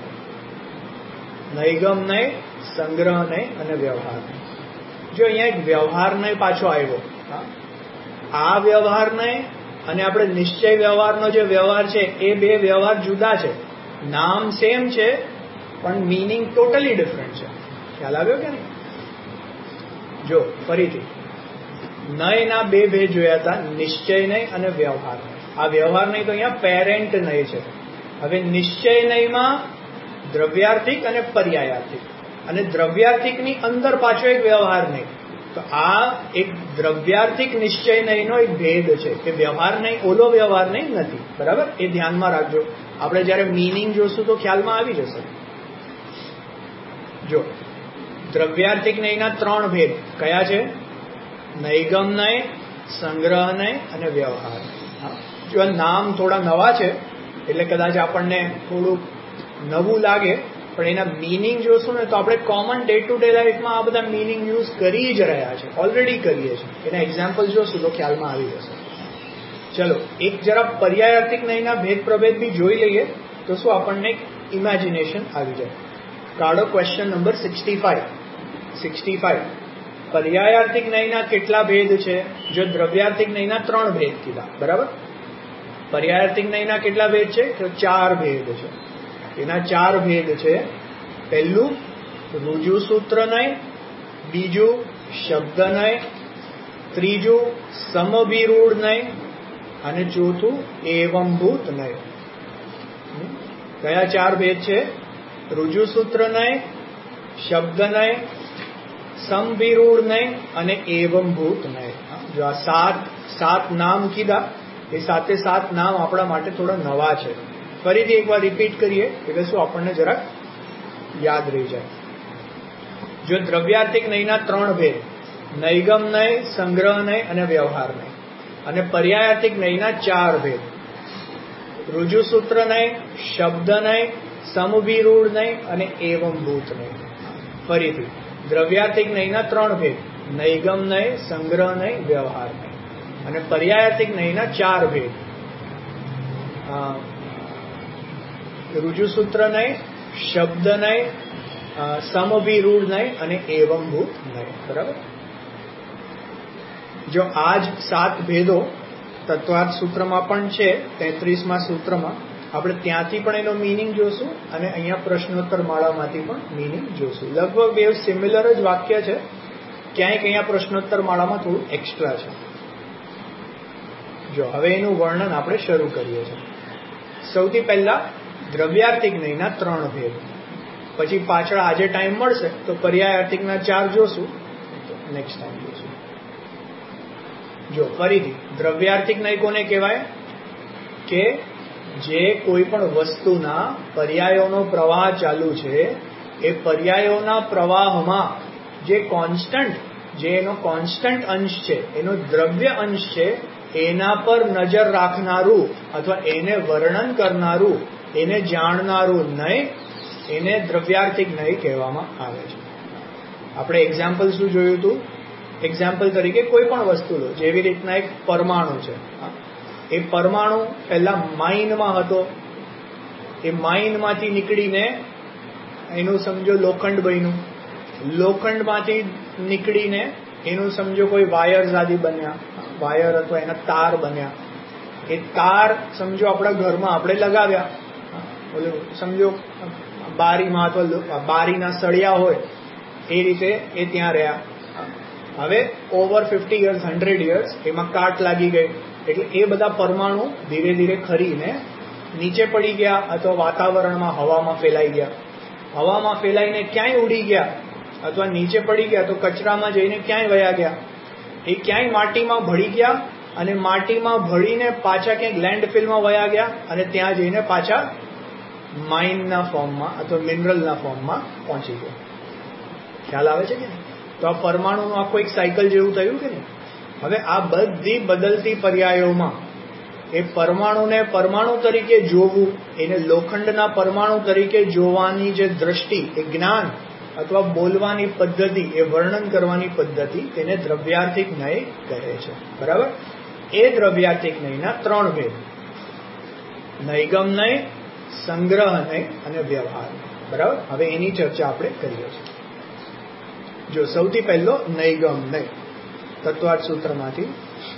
નૈગમ નય, સંગ્રહ નય અને વ્યવહાર. જો અહીંયા એક વ્યવહાર નય પાછો આવ્યો. આ વ્યવહાર નય અને આપણે નિશ્ચય વ્યવહારનો જે વ્યવહાર છે એ બે વ્યવહાર જુદા છે. નામ સેમ છે પણ મીનિંગ ટોટલી ડિફરન્ટ છે. ખ્યાલ આવ્યો કે નહીં? જો ફરીથી, નયના બે ભેદ જોયા હતા, નિશ્ચય નય અને વ્યવહાર. આ વ્યવહાર નય તો અહીંયા પેરેન્ટ નય છે. હવે નિશ્ચય નયમાં દ્રવ્યાર્થિક અને પર્યાયાર્થિક, અને દ્રવ્યાર્થિકની અંદર પાછો એક વ્યવહાર નય. તો આ એક દ્રવ્યાર્થિક નિશ્ચય નયનો એક ભેદ છે કે વ્યવહાર નય ઓલો વ્યવહાર નય નથી. બરાબર, એ ધ્યાનમાં રાખજો. આપણે જ્યારે મીનિંગ જોશું તો ખ્યાલમાં આવી જશે. જો દ્રવ્યાર્થિક નયના ત્રણ ભેદ કયા છે? નૈગમ નય, સંગ્રહ નય અને વ્યવહાર. જો નામ થોડા નવા છે એટલે કદાચ આપણને થોડું નવું લાગે, પણ એના મિનિંગ જોશું ને તો આપણે કોમન ડે ટુ ડે લાઈફમાં આ બધા મિનિંગ યુઝ કરી જ રહ્યા છે, ઓલરેડી કરીએ છીએ. એના એક્ઝામ્પલ જોશું તો ખ્યાલમાં આવી જશે. ચલો એક જરા પર્યાયાર્થિક નયના ભેદ પ્રભેદ બી જોઈ લઈએ તો શું આપણને ઇમેજિનેશન આવી જાય. કાઢો question number sixty five. Sixty five, પર્યાયાર્થિક નયના કેટલા ભેદ છે? જો દ્રવ્યાર્થિક નયના ત્રણ ભેદ કીધા. બરાબર, પર્યાયાર્થિક નયના કેટલા ભેદ છે? તો ચાર ભેદ છે. એના ચાર ભેદ છે. પહેલું રુજુસૂત્ર નય, બીજું શબ્દ નય, ત્રીજું સમભિરૂઢ નય અને ચોથું એવંભૂત નય. કયા ચાર ભેદ છે? રુજુસૂત્ર નય, શબ્દ નય, સમભિરૂઢ નય અને એવંભૂત નય. જો આ સાત સાત નામ કીધા, એ સાતે સાત નામ આપણા માટે થોડા નવા છે. ફરીથી એકવાર રિપીટ કરીએ એટલે શું આપણને જરાક યાદ રહી જાય. જો દ્રવ્યાર્થિક નયના ત્રણ ભેદ, નૈગમ નય, સંગ્રહ નય અને વ્યવહાર નય, અને પર્યાયાર્થિક નયના ચાર ભેદ, રુજુસૂત્ર નય, શબ્દ નય, સમભિરૂઢ નય અને એવંભૂત નય. ફરીથી દ્રવ્યાર્થિક નયના ત્રણ ભેદ, નૈગમ નય, સંગ્રહ નય, વ્યવહાર નય, અને પર્યાયાર્થિક નયના ચાર ભેદ, રુજુસૂત્ર નય, શબ્દ નય, સમભિરૂઢ નય અને એવંભૂત નય. બરાબર, જો આજ સાત ભેદો તત્વાર્થ સૂત્રમાં પણ છે, તેત્રીસમા સૂત્રમાં, આપણે ત્યાંથી પણ એનો મિનિંગ જોશું અને અહીંયા પ્રશ્નોત્તર માળામાંથી પણ મિનિંગ જોશું. લગભગ બે સિમિલર જ વાક્ય છે, ક્યાંક અહીંયા પ્રશ્નોત્તર માળામાં થોડું એક્સ્ટ્રા છે. જો હવે એનું વર્ણન આપણે શરૂ કરીએ છીએ. સૌથી પહેલા દ્રવ્યાર્થિક નયના ત્રણ ભેદ, પછી પાછળ આજે ટાઈમ મળશે તો પર્યાયાર્થિકના ચાર જોશું, નેક્સ્ટ ટાઈમ જોશું. જો ફરીથી દ્રવ્યાર્થિક નય કોને કહેવાય? કે જે કોઈ પણ વસ્તુના પર્યાયોનો પ્રવાહ ચાલુ છે એ પર્યાયોના પ્રવાહમાં જે કોન્સ્ટન્ટ જે એનો કોન્સ્ટન્ટ અંશ છે, એનો દ્રવ્ય અંશ છે, એના પર નજર રાખનારું અથવા એને વર્ણન કરનારું, એને જાણનારું નય, એને દ્રવ્યાર્થિક નય કહેવામાં આવે છે. આપણે એક્ઝામ્પલ શું જોયું હતું? એક્ઝામ્પલ તરીકે કોઈ પણ વસ્તુ લો, જેવી રીતના એક પરમાણુ છે. એ પરમાણુ પહેલા માઇનમાં હતો, એ માઇનમાંથી નીકળીને એનું સમજો લોખંડ બન્યું, લોખંડમાંથી નીકળીને એનું સમજો કોઈ વાયર્સ આદિ બન્યા, વાયર અથવા એના તાર બન્યા. એ તાર સમજો આપણા ઘરમાં આપણે લગાવ્યા, ઓલું સમજો બારીમાં અથવા બારીના સળિયા હોય એ રીતે એ ત્યાં રહ્યા. હવે over fifty years hundred years એમાં કાટ લાગી ગઈ, એટલે એ બધા પરમાણુ ધીરે ધીરે ખરીને નીચે પડી ગયા અથવા વાતાવરણમાં હવામાં ફેલાઈ ગયા. હવામાં ફેલાઈને ક્યાંય ઉડી ગયા અથવા નીચે પડી ગયા તો કચરામાં જઈને ક્યાંય વયા ગયા. એ ક્યાંય માટીમાં ભળી ગયા અને માટીમાં ભળીને પાછા ક્યાંક લેન્ડફિલમાં વયા ગયા અને ત્યાં જઈને પાછા માઇનના ફોર્મમાં અથવા મિનરલના ફોર્મમાં પહોંચી ગયા. ખ્યાલ આવે છે કે નહીં? તો આ પરમાણુનું આખું એક સાયકલ જેવું થયું કે નહીં? હવે આ બધી બદલતી પર્યાયોમાં એ પરમાણુને પરમાણુ તરીકે જોવું, એને લોખંડના પરમાણુ તરીકે જોવાની જે દ્રષ્ટિ, એ જ્ઞાન અથવા બોલવાની પદ્ધતિ, એ વર્ણન કરવાની પદ્ધતિ, તેને દ્રવ્યાર્થિક નય કહે છે. બરાબર? એ દ્રવ્યાર્થિક નયના ત્રણ ભેદ: નૈગમ નય, સંગ્રહ નય અને વ્યવહાર. બરાબર? હવે એની ચર્ચા આપણે કરીએ છીએ. જો સૌથી પહેલો નૈગમ નય, તત્વાર્થ સૂત્રમાંથી.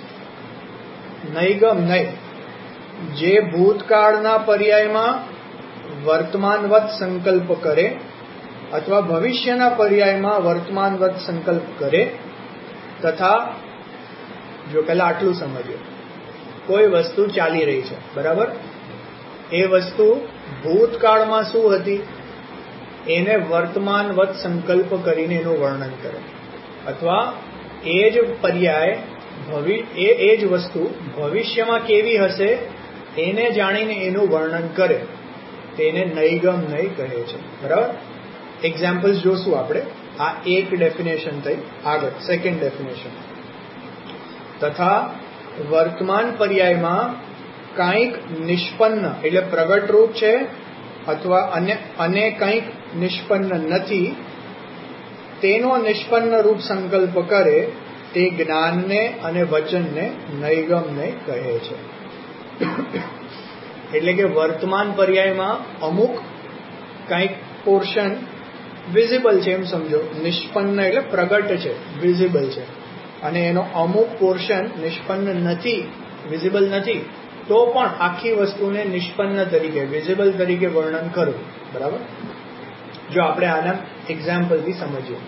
નૈગમ નય જે ભૂતકાળના પર્યાયમાં વર્તમાનવત સંકલ્પ કરે અથવા ભવિષ્યના પર્યાયમાં વર્તમાનવત સંકલ્પ કરે, તથા જો પહેલા આટલું સમજીએ, કોઈ વસ્તુ ચાલી રહી છે, બરાબર? એ વસ્તુ ભૂતકાળમાં શું હતી એને વર્તમાનવત સંકલ્પ કરીને એનું વર્ણન કરે, અથવા એ જ પર્યાય ભવિ એ એ જ વસ્તુ ભવિષ્યમાં કેવી હશે એને જાણીને એનું વર્ણન કરે, તેને નૈગમ નય કહે છે. બરાબર? એક્ઝામ્પલ્સ જોશું આપણે. આ એક ડેફિનેશન થઈ. આગળ સેકન્ડ ડેફિનેશન: તથા વર્તમાન પર્યાયમાં કંઈક નિષ્પન્ન એટલે પ્રગટ રૂપ છે અથવા અન્ય અને કંઈક નિષ્પન્ન નથી, તેનો નિષ્પન્ન રૂપ સંકલ્પ કરે તે જ્ઞાનને અને વચનને નૈગમ નય કહે છે. એટલે કે વર્તમાન પર્યાયમાં અમુક કંઈક પોર્શન વિઝિબલ છે એમ સમજો, નિષ્પન્ન એટલે પ્રગટ છે, વિઝિબલ છે, અને એનો અમુક પોર્શન નિષ્પન્ન નથી, વિઝિબલ નથી, તો પણ આખી વસ્તુને નિષ્પન્ન તરીકે, વિઝિબલ તરીકે વર્ણન કરવું. બરાબર? જો આપણે આના એક્ઝામ્પલથી સમજીએ.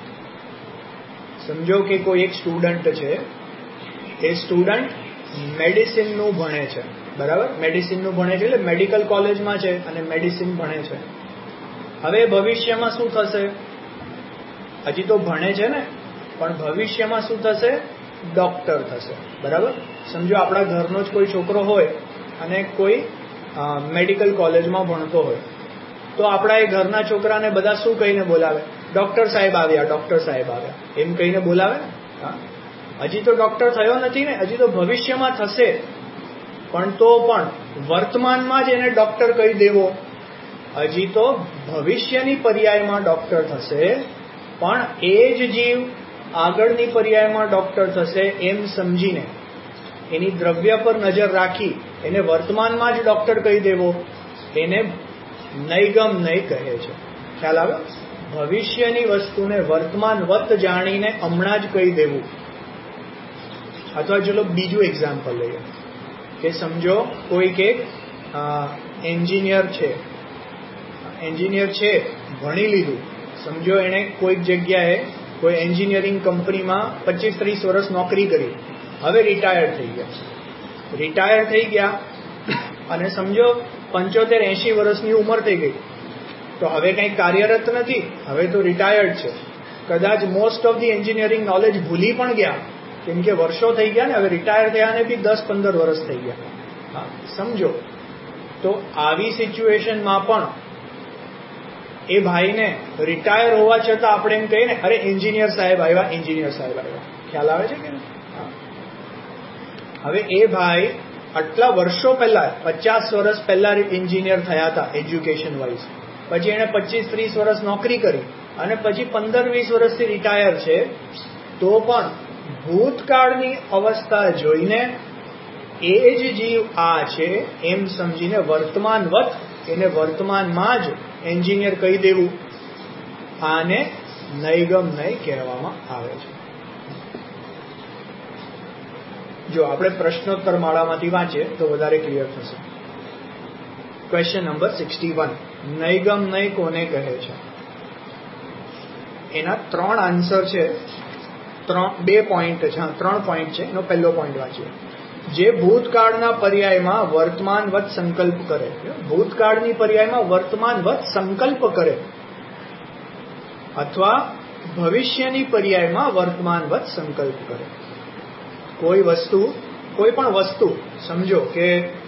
સમજો કે કોઈ એક સ્ટુડન્ટ છે, એ સ્ટુડન્ટ મેડિસિનનું ભણે છે. બરાબર? મેડિસિનનું ભણે છે એટલે મેડિકલ કોલેજમાં છે અને મેડિસિન ભણે છે. હવે ભવિષ્યમાં શું થશે? હજી તો ભણે છે ને, પણ ભવિષ્યમાં શું થશે? ડોક્ટર થશે. બરાબર? સમજો આપણા ઘરનો જ કોઈ છોકરો હોય અને કોઈ મેડિકલ કોલેજમાં ભણતો હોય, તો આપણા એ ઘરના છોકરાને બધા શું કહીને બોલાવે? ડોક્ટર સાહેબ આવ્યા, ડોક્ટર સાહેબ આવ્યા, એમ કહીને બોલાવે. હજી તો ડોક્ટર થયો નથી ને, હજી તો ભવિષ્યમાં થશે, પણ તો પણ વર્તમાનમાં જ એને ડોક્ટર કહી દેવો. હજી તો ભવિષ્યની પર્યાયમાં ડોક્ટર થશે, પણ એ જ જીવ આગળની પર્યાયમાં ડોક્ટર થશે એમ સમજીને એની દ્રવ્ય પર નજર રાખી એને વર્તમાનમાં જ ડોક્ટર કહી દેવો, એને નૈગમ નય કહે છે. ખ્યાલ આવે? ભવિષ્યની વસ્તુને વર્તમાનવત જાણીને હમણાં જ કહી દેવું. અથવા ચલો બીજું એક્ઝામ્પલ લઈએ કે સમજો કોઈક એક એન્જિનિયર છે, એન્જિનિયર છે, ભણી લીધું, સમજો એણે કોઈક જગ્યાએ કોઈ એન્જિનિયરિંગ કંપનીમાં પચીસ ત્રીસ વર્ષ નોકરી કરી, હવે રિટાયર્ડ થઈ ગયા. રિટાયર થઈ ગયા અને સમજો પંચોતેર એંશી વર્ષની ઉંમર થઈ ગઈ, તો હવે કંઈ કાર્યરત નથી, હવે તો રિટાયર્ડ છે. કદાચ most of the engineering knowledge ભૂલી પણ ગયા, કેમ કે વર્ષો થઈ ગયા ને, હવે રિટાયર થયાને બી દસ પંદર વર્ષ થઈ ગયા. હા, સમજો તો આવી સિચ્યુએશનમાં પણ એ ભાઈને રિટાયર હોવા છતાં આપણે એમ કહીએ ને, અરે એન્જિનિયર સાહેબ આવ્યા, એન્જિનિયર સાહેબ આવ્યા. ખ્યાલ આવે છે કે હવે એ ભાઈ આટલા વર્ષો પહેલા, પચાસ વર્ષ પહેલા એન્જિનિયર થયા હતા એજ્યુકેશન વાઇઝ. પછી એને પચીસ ત્રીસ વર્ષ નોકરી કરી અને પછી પંદર વીસ વર્ષથી રિટાયર છે. તો પણ ભૂતકાળની અવસ્થા જોઈને એ જ જીવ આ છે એમ સમજીને વર્તમાનવત એને વર્તમાનમાં જ એન્જિનિયર કહી દેવું, આને નૈગમ નય કહેવામાં આવે છે. જો આપણે પ્રશ્નોત્તર માળામાંથી વાંચીએ તો વધારે ક્લિયર થશે. ક્વેશ્ચન નંબર સિક્સટી વન, નૈગમ નય કોને કહે છે? એના ત્રણ આન્સર છે, ત્રણ બે પોઈન્ટ છે, ત્રણ પોઈન્ટ છે. એનો પહેલો પોઈન્ટ વાંચીએ. જે ભૂતકાળના પર્યાયમાં વર્તમાનવત સંકલ્પ કરે. ભૂતકાળની પર્યાયમાં વર્તમાનવત સંકલ્પ કરે અથવા ભવિષ્યની પર્યાયમાં વર્તમાનવત સંકલ્પ કરે. કોઈ વસ્તુ, કોઈ પણ વસ્તુ સમજો કે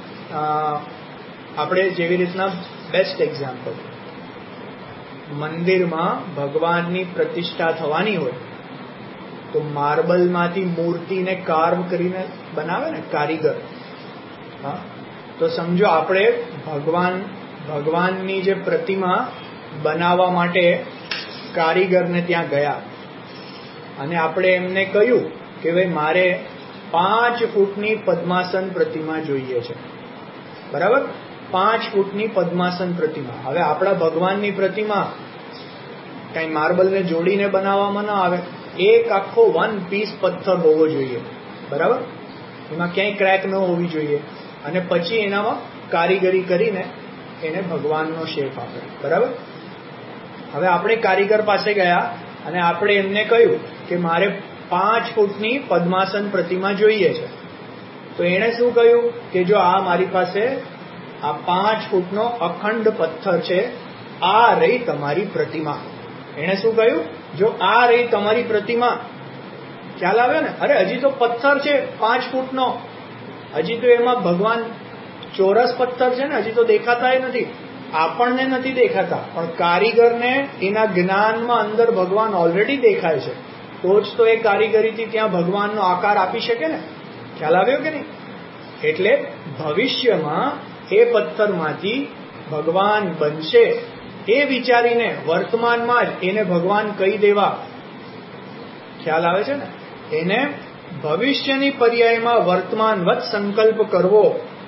આપણે જેવી રીતના બેસ્ટ એક્ઝામ્પલ, મંદિરમાં ભગવાનની પ્રતિષ્ઠા થવાની હોય તો માર્બલમાંથી મૂર્તિને કાર્વ કરીને બનાવે ને કારીગર. હા, તો સમજો આપણે ભગવાન ભગવાનની જે પ્રતિમા બનાવવા માટે કારીગરને ત્યાં ગયા અને આપણે એમને કહ્યું કે ભાઈ મારે પાંચ ફૂટની પદ્માસન પ્રતિમા જોઈએ છે. બરાબર, પાંચ ફૂટની પદ્માસન પ્રતિમા. હવે આપણા ભગવાનની પ્રતિમા કઈ માર્બલને જોડીને બનાવવામાં ના આવે, એક આખો વન પીસ પથ્થર હોવો જોઈએ. બરાબર, એમાં ક્યાંય ક્રેક ન હોવી જોઈએ. અને પછી એનામાં કારીગરી કરીને એને ભગવાનનો શેપ આપે. બરાબર, હવે આપણે કારીગર પાસે ગયા અને આપણે એમને કહ્યું કે મારે પાંચ ફૂટની પદ્માસન પ્રતિમા જોઈએ છે. તો એણે શું કહ્યું કે જો આ મારી પાસે આ પાંચ ફૂટનો અખંડ પથ્થર છે, આ રહી તમારી પ્રતિમા. એણે શું કહ્યું? જો આ રહી તમારી પ્રતિમા. ખ્યાલ આવે ને? અરે હજી તો પથ્થર છે પાંચ ફૂટનો, હજી તો એમાં ભગવાન ચોરસ પથ્થર છે ને, હજી તો દેખાતા નથી. આપણને નથી દેખાતા, પણ કારીગરને એના જ્ઞાનમાં અંદર ભગવાન ઓલરેડી દેખાય છે. તો જ તો એ કારીગરીથી ત્યાં ભગવાનનો આકાર આપી શકે ને. ખ્યાલ આવ્યો કે નહીં? એટલે ભવિષ્યમાં એ પથ્થરમાંથી ભગવાન બનશે એ વિચારીને વર્તમાનમાં જ એને ભગવાન કહી દેવા. ખ્યાલ આવે છે ને? એને ભવિષ્યની પર્યાયમાં વર્તમાનવત સંકલ્પ કરવો,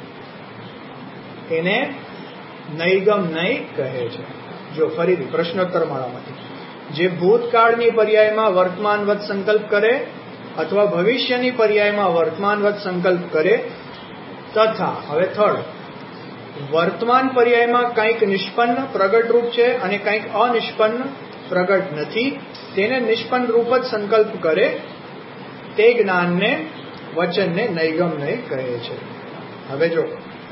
એને નૈગમ નય કહે છે. જો ફરીથી પ્રશ્નોત્તર માળામાંથી, જે ભૂતકાળની પર્યાયમાં વર્તમાનવત સંકલ્પ કરે અથવા ભવિષ્યની પર્યાયમાં વર્તમાનવત સંકલ્પ કરે તથા, હવે થર્ડ, વર્તમાન પર્યાયમાં કંઈક નિષ્પન્ન પ્રગટ રૂપ છે અને કંઈક અનિષ્પન્ન પ્રગટ નથી, તેને નિષ્પન્ન રૂપ જ સંકલ્પ કરે, તે જ્ઞાનને, વચનને નૈગમ નય કહે છે. હવે જો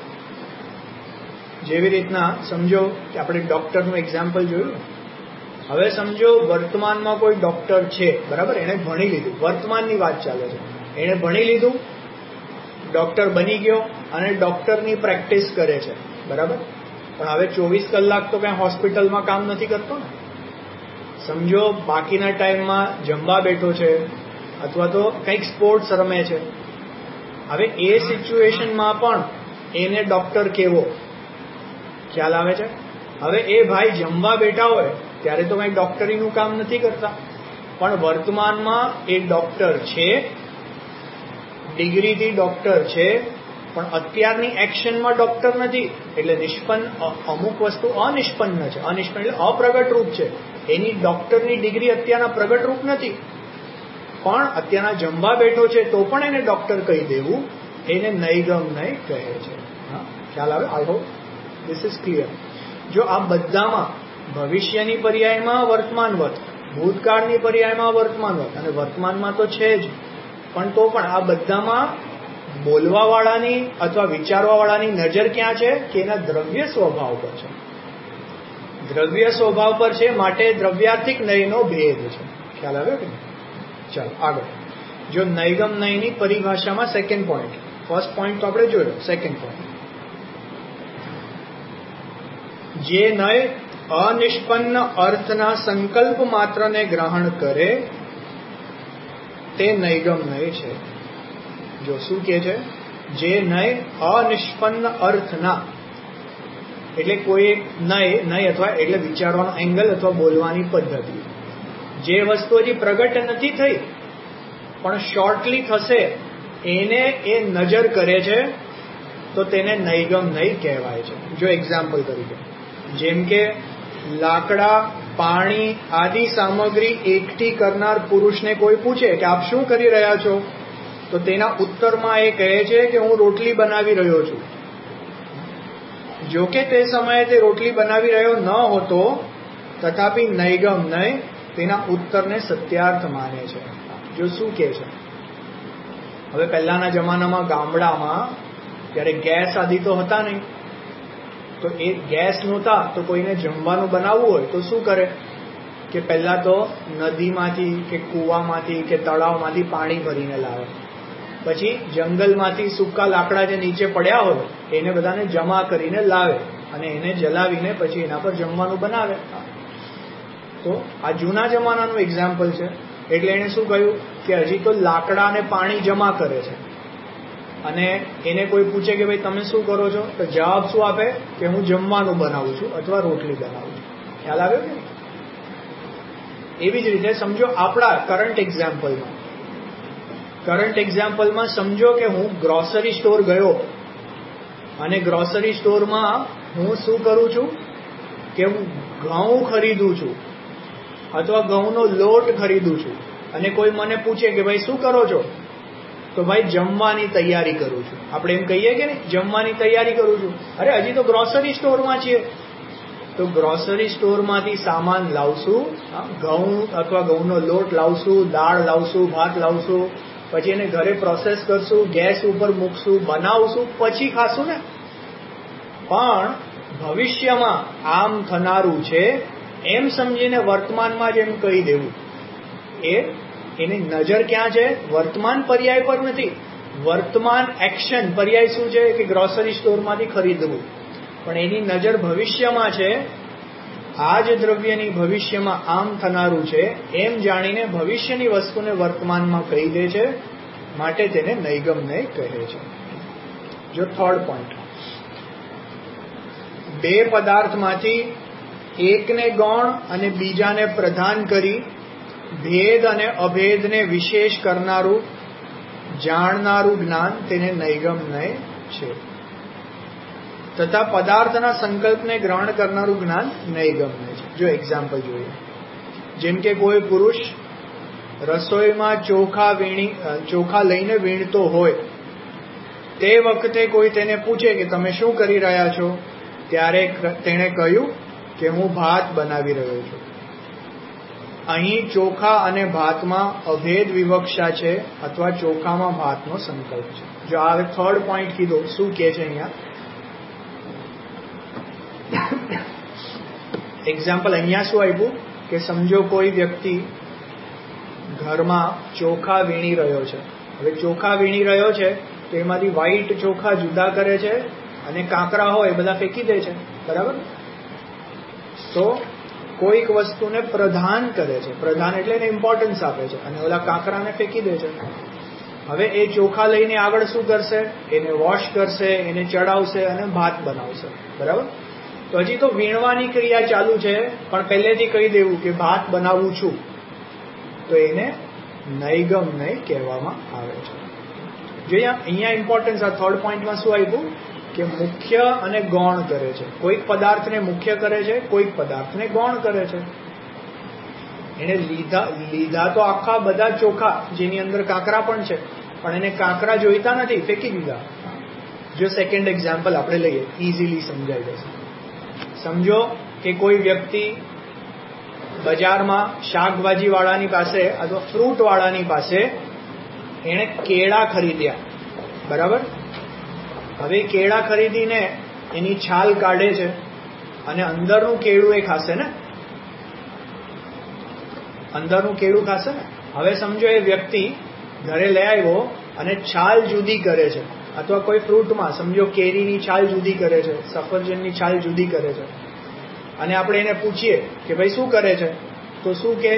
જેવી રીતના સમજો કે આપણે ડોક્ટરનું એક્ઝામ્પલ જોયું. હવે સમજો વર્તમાનમાં કોઈ ડોક્ટર છે, બરાબર, એને ભણી લીધું, વર્તમાનની વાત ચાલે છે, એને ભણી લીધું, ડોક્ટર બની ગયો અને ડોક્ટરની પ્રેક્ટિસ કરે છે. બરાબર, પણ હવે ચોવીસ કલાક તો કઈ હોસ્પિટલમાં કામ નથી કરતો ને. સમજો બાકીના ટાઈમમાં જમવા બેઠો છે અથવા તો કંઈક સ્પોર્ટ્સ રમે છે. હવે એ સિચ્યુએશનમાં પણ એને ડોક્ટર કેવો? ખ્યાલ આવે છે? હવે એ ભાઈ જમવા બેઠા હોય ત્યારે તો કંઈ ડોક્ટરીનું કામ નથી કરતા, પણ વર્તમાનમાં એ ડોક્ટર છે, ડિગ્રીથી ડોક્ટર છે, પણ અત્યારની એક્શનમાં ડોક્ટર નથી. એટલે નિષ્પન્ન, અમુક વસ્તુ અનિષ્પન્ન છે. અનિષ્પન્ન એટલે અપ્રગટ રૂપ છે. એની ડોક્ટરની ડિગ્રી અત્યારના પ્રગટ રૂપ નથી, પણ અત્યારના જમવા બેઠો છે તો પણ એને ડોક્ટર કહી દેવું, એને નૈગમ નય કહે છે. હા, ખ્યાલ આવે? I hope this is clear. જો આ બધામાં ભવિષ્યની પર્યાયમાં વર્તમાનવત, ભૂતકાળની પર્યાયમાં વર્તમાનવત અને વર્તમાનમાં તો છે જ, પણ તો પણ આ બધામાં બોલવાવાળાની અથવા વિચારવાવાળાની નજર ક્યાં છે? કે એના દ્રવ્ય સ્વભાવ પર છે. દ્રવ્ય સ્વભાવ પર છે, માટે દ્રવ્યાર્થિક નયનો ભેદ છે. ખ્યાલ આવ્યો કે? ચાલો આગળ. જો નૈગમ નયની પરિભાષામાં સેકન્ડ પોઈન્ટ, ફર્સ્ટ પોઈન્ટ તો આપણે જોયો, સેકન્ડ પોઈન્ટ, જે નય અનિષ્પન્ન અર્થના સંકલ્પ માત્રને ગ્રહણ કરે તે નૈગમ નય છે. જો શું કે છે? જે નય અનિષ્પન્ન અર્થના, એટલે કોઈ નય નય અથવા એટલે વિચારવાનો એંગલ અથવા બોલવાની પદ્ધતિ, જે વસ્તુ હજી પ્રગટ નથી થઈ પણ શોર્ટલી થશે એને એ નજર કરે છે તો તેને નૈગમ નય કહેવાય છે. જો એક્ઝામ્પલ તરીકે, જેમ કે લાકડા, પાણી આદિ સામગ્રી એકઠી કરનાર પુરુષને કોઈ પૂછે કે આપ શું કરી રહ્યા છો, તો તેના ઉત્તરમાં એ કહે છે કે હું રોટલી બનાવી રહ્યો છું. જો કે તે સમયે તે રોટલી બનાવી રહ્યો ન હોતો, તથાપि નૈગમ નય તેના ઉત્તરને સત્યાર્થ માને છે. જો શું કે છે? હવે પહેલાના જમાનામાં ગામડામાં ત્યારે ગેસ આદિ તો હતા નહીં, તો એ ગેસ નહોતા તો કોઈને જમવાનું બનાવવું હોય તો શું કરે કે પહેલા તો નદીમાંથી કે કૂવામાંથી કે તળાવમાંથી પાણી ભરીને લાવે, પછી જંગલમાંથી સૂકા લાકડા જે નીચે પડ્યા હોય એને બધાને જમા કરીને લાવે અને એને જલાવીને પછી એના પર જમવાનું બનાવે. તો આ જૂના જમાનાનું એક્ઝામ્પલ છે. એટલે એને શું કહ્યું કે હજી તો લાકડા અને પાણી જમા કરે છે, અને એને કોઈ પૂછે કે ભાઈ તમે શું કરો છો, તો જવાબ શું આપે કે હું જમવાનું બનાવું છું અથવા રોટલી બનાવું છું. ખ્યાલ આવ્યો કે? એવી જ રીતે સમજો આપણા કરંટ એક્ઝામ્પલમાં કરંટ એક્ઝામ્પલમાં સમજો કે હું ગ્રોસરી સ્ટોર ગયો અને ગ્રોસરી સ્ટોરમાં હું શું કરું છું કે હું ઘઉં ખરીદું છું અથવા ઘઉંનો લોટ ખરીદું છું, અને કોઈ મને પૂછે કે ભાઈ શું કરો છો, તો ભાઈ જમવાની તૈયારી કરું છું. આપણે એમ કહીએ કે નહીં જમવાની તૈયારી કરું છું. અરે હજી તો ગ્રોસરી સ્ટોરમાં છીએ. તો ગ્રોસરી સ્ટોરમાંથી સામાન લાવશું, ઘઉં અથવા ઘઉંનો લોટ લાવશું, દાળ લાવશું, ભાત લાવશું, પછી એને ઘરે પ્રોસેસ કરશું, ગેસ ઉપર મૂકશું, બનાવશું, પછી ખાશું ને. પણ ભવિષ્યમાં આમ થનારું છે એમ સમજીને વર્તમાનમાં જ એમ કહી દેવું, એ એની નજર ક્યાં છે? વર્તમાન પર્યાય પર નથી. વર્તમાન એક્શન પર્યાય શું છે કે ગ્રોસરી સ્ટોરમાંથી ખરીદવું, પણ એની નજર ભવિષ્યમાં છે. આ જ દ્રવ્યની ભવિષ્યમાં આમ થનારું છે એમ જાણીને ભવિષ્યની વસ્તુને વર્તમાનમાં કહી દે છે, માટે તેને નૈગમ નય કહે છે. જો થર્ડ પોઈન્ટ, બે પદાર્થમાંથી એકને ગૌણ અને બીજાને પ્રધાન કરી ભેદ અને અભેદને વિશેષ કરનારું જાણનારું જ્ઞાન તેને નૈગમ નય છે, તથા પદાર્થના સંકલ્પને ગ્રહણ કરનારું જ્ઞાન નૈગમ નય છે. જો એક્ઝામ્પલ જોઈએ, જેમ કે કોઈ પુરુષ રસોઈમાં ચોખા વીણી ચોખા લઈને વીણતો હોય, તે વખતે કોઈ તેને પૂછે કે તમે શું કરી રહ્યા છો, ત્યારે તેણે કહ્યું કે હું ભાત બનાવી રહ્યો છું. અહીં ચોખા અને ભાતમાં અભેદ વિવક્ષા છે અથવા ચોખામાં ભાતનો સંકલ્પ છે. જો આ થર્ડ પોઈન્ટ કીધો, શું કે છે અહીંયા? એક્ઝામ્પલ અહીંયા શું આપ્યું કે સમજો કોઈ વ્યક્તિ ઘરમાં ચોખા વીણી રહ્યો છે. હવે ચોખા વીણી રહ્યો છે તો એમાંથી વ્હાઈટ ચોખા જુદા કરે છે અને કાંકરા હોય એ બધા ફેંકી દે છે, બરાબર? તો કોઈક વસ્તુને પ્રધાન કરે છે, પ્રધાન એટલે એને ઇમ્પોર્ટન્સ આપે છે, અને ઓલા કાંકરાને ફેંકી દે છે. હવે એ ચોખા લઈને આગળ શું કરશે? એને વોશ કરશે, એને ચડાવશે અને ભાત બનાવશે, બરાબર? તો હજી તો વીણવાની ક્રિયા ચાલુ છે, પણ પહેલેથી કહી દેવું કે ભાત બનાવું છું, તો એને નૈગમ નય કહેવામાં આવે છે. જો અહીંયા ઇમ્પોર્ટન્સ આ થર્ડ પોઈન્ટમાં શું આપ્યું કે મુખ્ય અને ગૌણ કરે છે. કોઈક પદાર્થને મુખ્ય કરે છે, કોઈક પદાર્થને ગૌણ કરે છે. એને લીધા લીધા તો આખા બધા ચોખા જેની અંદર કાંકરા પણ છે, પણ એને કાંકરા જોઈતા નથી, ફેંકી દીધા. જો સેકન્ડ એક્ઝામ્પલ આપણે લઈએ, ઇઝીલી સમજાઈ જશે. સમજો કે કોઈ વ્યક્તિ બજારમાં શાકભાજી વાળાની પાસે અથવા ફ્રૂટ વાળાની પાસે એણે કેળા ખરીદ્યા, બરાબર? હવે કેળા ખરીદીને એની છાલ કાઢે છે અને અંદરનું કેળું એ ખાશે ને, અંદરનું કેળું ખાશે ને. હવે સમજો એ વ્યક્તિ ઘરે લઈ આવ્યો અને છાલ જુદી કરે છે, અથવા કોઈ ફ્રૂટમાં સમજો કેરીની છાલ જુદી કરે છે, સફરજનની છાલ જુદી કરે છે. અને આપણે એને પૂછીએ કે ભાઈ શું કરે છે, તો શું કે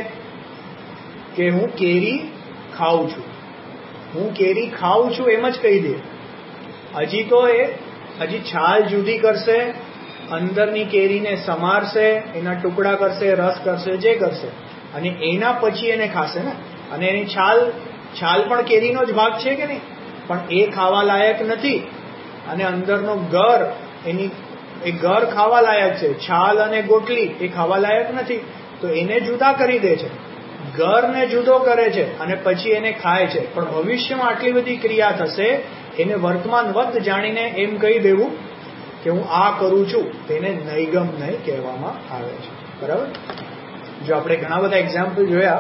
કે હું કેરી ખાઉં છું, હું કેરી ખાઉં છું એમ જ કહી દે. હજી તો એ હજી છાલ જુદી કરશે, અંદરની કેરીને સમારશે, એના ટુકડા કરશે, રસ કરશે, જે કરશે, અને એના પછી એને ખાશે ને. અને એની છાલ છાલ પણ કેરીનો જ ભાગ છે કે નહીં, પણ એ ખાવા લાયક નથી. અને અંદરનો ગર, એની એ ગર ખાવા લાયક છે, છાલ અને ગોટલી એ ખાવા લાયક નથી. તો એને જુદા કરી દે છે, ગરને જુદો કરે છે અને પછી એને ખાય છે. પણ ભવિષ્યમાં આટલી બધી ક્રિયા થશે, એને વર્તમાનવત જાણીને એમ કહી દેવું કે હું આ કરું છું, તેને નૈગમ નય કહેવામાં આવે છે. બરાબર. જો આપણે ઘણા બધા એક્ઝામ્પલ જોયા,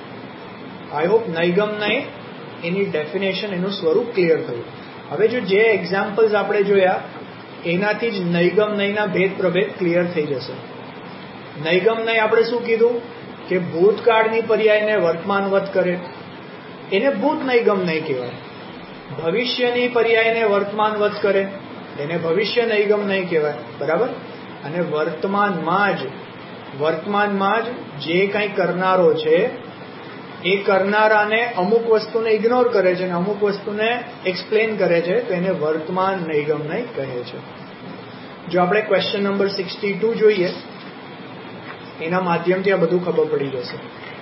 આઈ હોપ નૈગમ નય એની ડેફિનેશન, એનું સ્વરૂપ ક્લિયર થયું. હવે જો જે એક્ઝામ્પલ્સ આપણે જોયા એનાથી જ નૈગમ નયના ભેદ પ્રભેદ ક્લિયર થઈ જશે. નૈગમ નય આપણે શું કીધું કે ભૂતકાળની પર્યાયને વર્તમાનવત કરે, એને ભૂત નૈગમ નય કહેવાય. ભવિષ્યની પર્યાયને વર્તમાનવત કરે, એને ભવિષ્ય નૈગમ નય કહેવાય. બરાબર. અને વર્તમાનમાં જ વર્તમાનમાં જ જે કંઈ કરનારો છે એ કરનારાને અમુક વસ્તુને ઇગ્નોર કરે છે અને અમુક વસ્તુને એક્સપ્લેન કરે છે, તો એને વર્તમાન નૈગમ નય કહે છે. જો આપણે ક્વેશ્ચન નંબર સિક્સટી ટુ જોઈએ, એના માધ્યમથી આ બધું ખબર પડી જશે.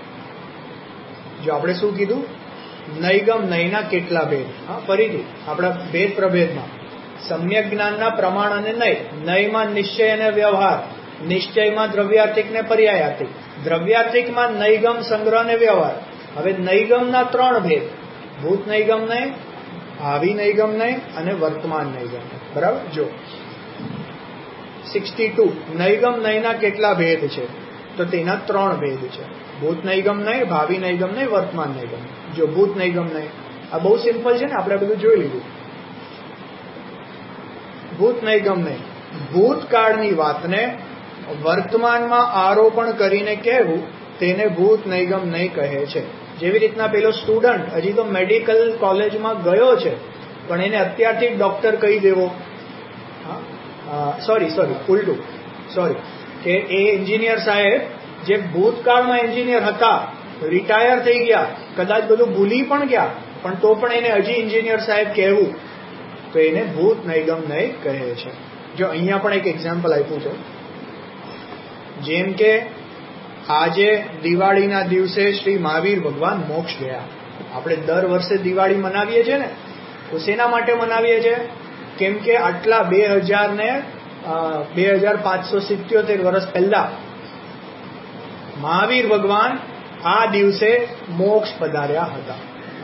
જો આપણે શું કીધું, નૈગમ નયના કેટલા ભેદ. હા, ફરીથી આપણા ભેદ પ્રભેદમાં સમ્યક જ્ઞાનના પ્રમાણ અને નય. નયમાં નિશ્ચય અને વ્યવહાર, નિશ્ચયમાં દ્રવ્યાર્થિક ને પર્યાયાર્થિક, દ્રવ્યાર્થિકમાં નૈગમ, સંગ્રહ અને વ્યવહાર. હવે નૈગમના ત્રણ ભેદ, ભૂત નૈગમ નય, ભાવિ નૈગમ નય અને વર્તમાન નૈગમ નય. બરાબર. જો સિક્સટી ટુ નૈગમ નયના કેટલા ભેદ છે, તો તેના ત્રણ ભેદ છે. ભૂત નૈગમ નય, ભાવિ નૈગમ નય, વર્તમાન નૈગમ નય. જો ભૂત નૈગમ નય, આ બહુ સિમ્પલ છે ને, આપણે બધું જોઈ લીધું. ભૂત નૈગમ નય, ભૂતકાળની વાતને વર્તમાનમાં આરોપણ કરીને કહેવું, તેને ભૂત નૈગમ નય કહે છે. જેવી રીતના પેલો સ્ટુડન્ટ હજી તો મેડિકલ કોલેજમાં ગયો છે, પણ એને અત્યારથી ડોક્ટર કહી દેવો, સોરી સોરી ઉલટું સોરી કે એ એન્જિનિયર સાહેબ જે ભૂતકાળમાં એન્જિનિયર હતા, રિટાયર થઈ ગયા, કદાચ બધું ભૂલી પણ ગયા, પણ તો પણ એને હજી એન્જિનિયર સાહેબ કહેવું, તો એને ભૂત નૈગમ નય કહે છે. જો અહીંયા પણ એક એક્ઝામ્પલ આપ્યું છે. જેમ કે આજે દિવાળીના દિવસે શ્રી મહાવીર ભગવાન મોક્ષ ગયા. આપણે દર વર્ષે દિવાળી મનાવીએ છીએ ને, તો શેના માટે મનાવીએ છીએ? કેમ કે આટલા બે હજાર ને બે હજાર પાંચસો સિત્યોતેર વર્ષ પહેલા મહાવીર ભગવાન આ દિવસે મોક્ષ પધાર્યા હતા.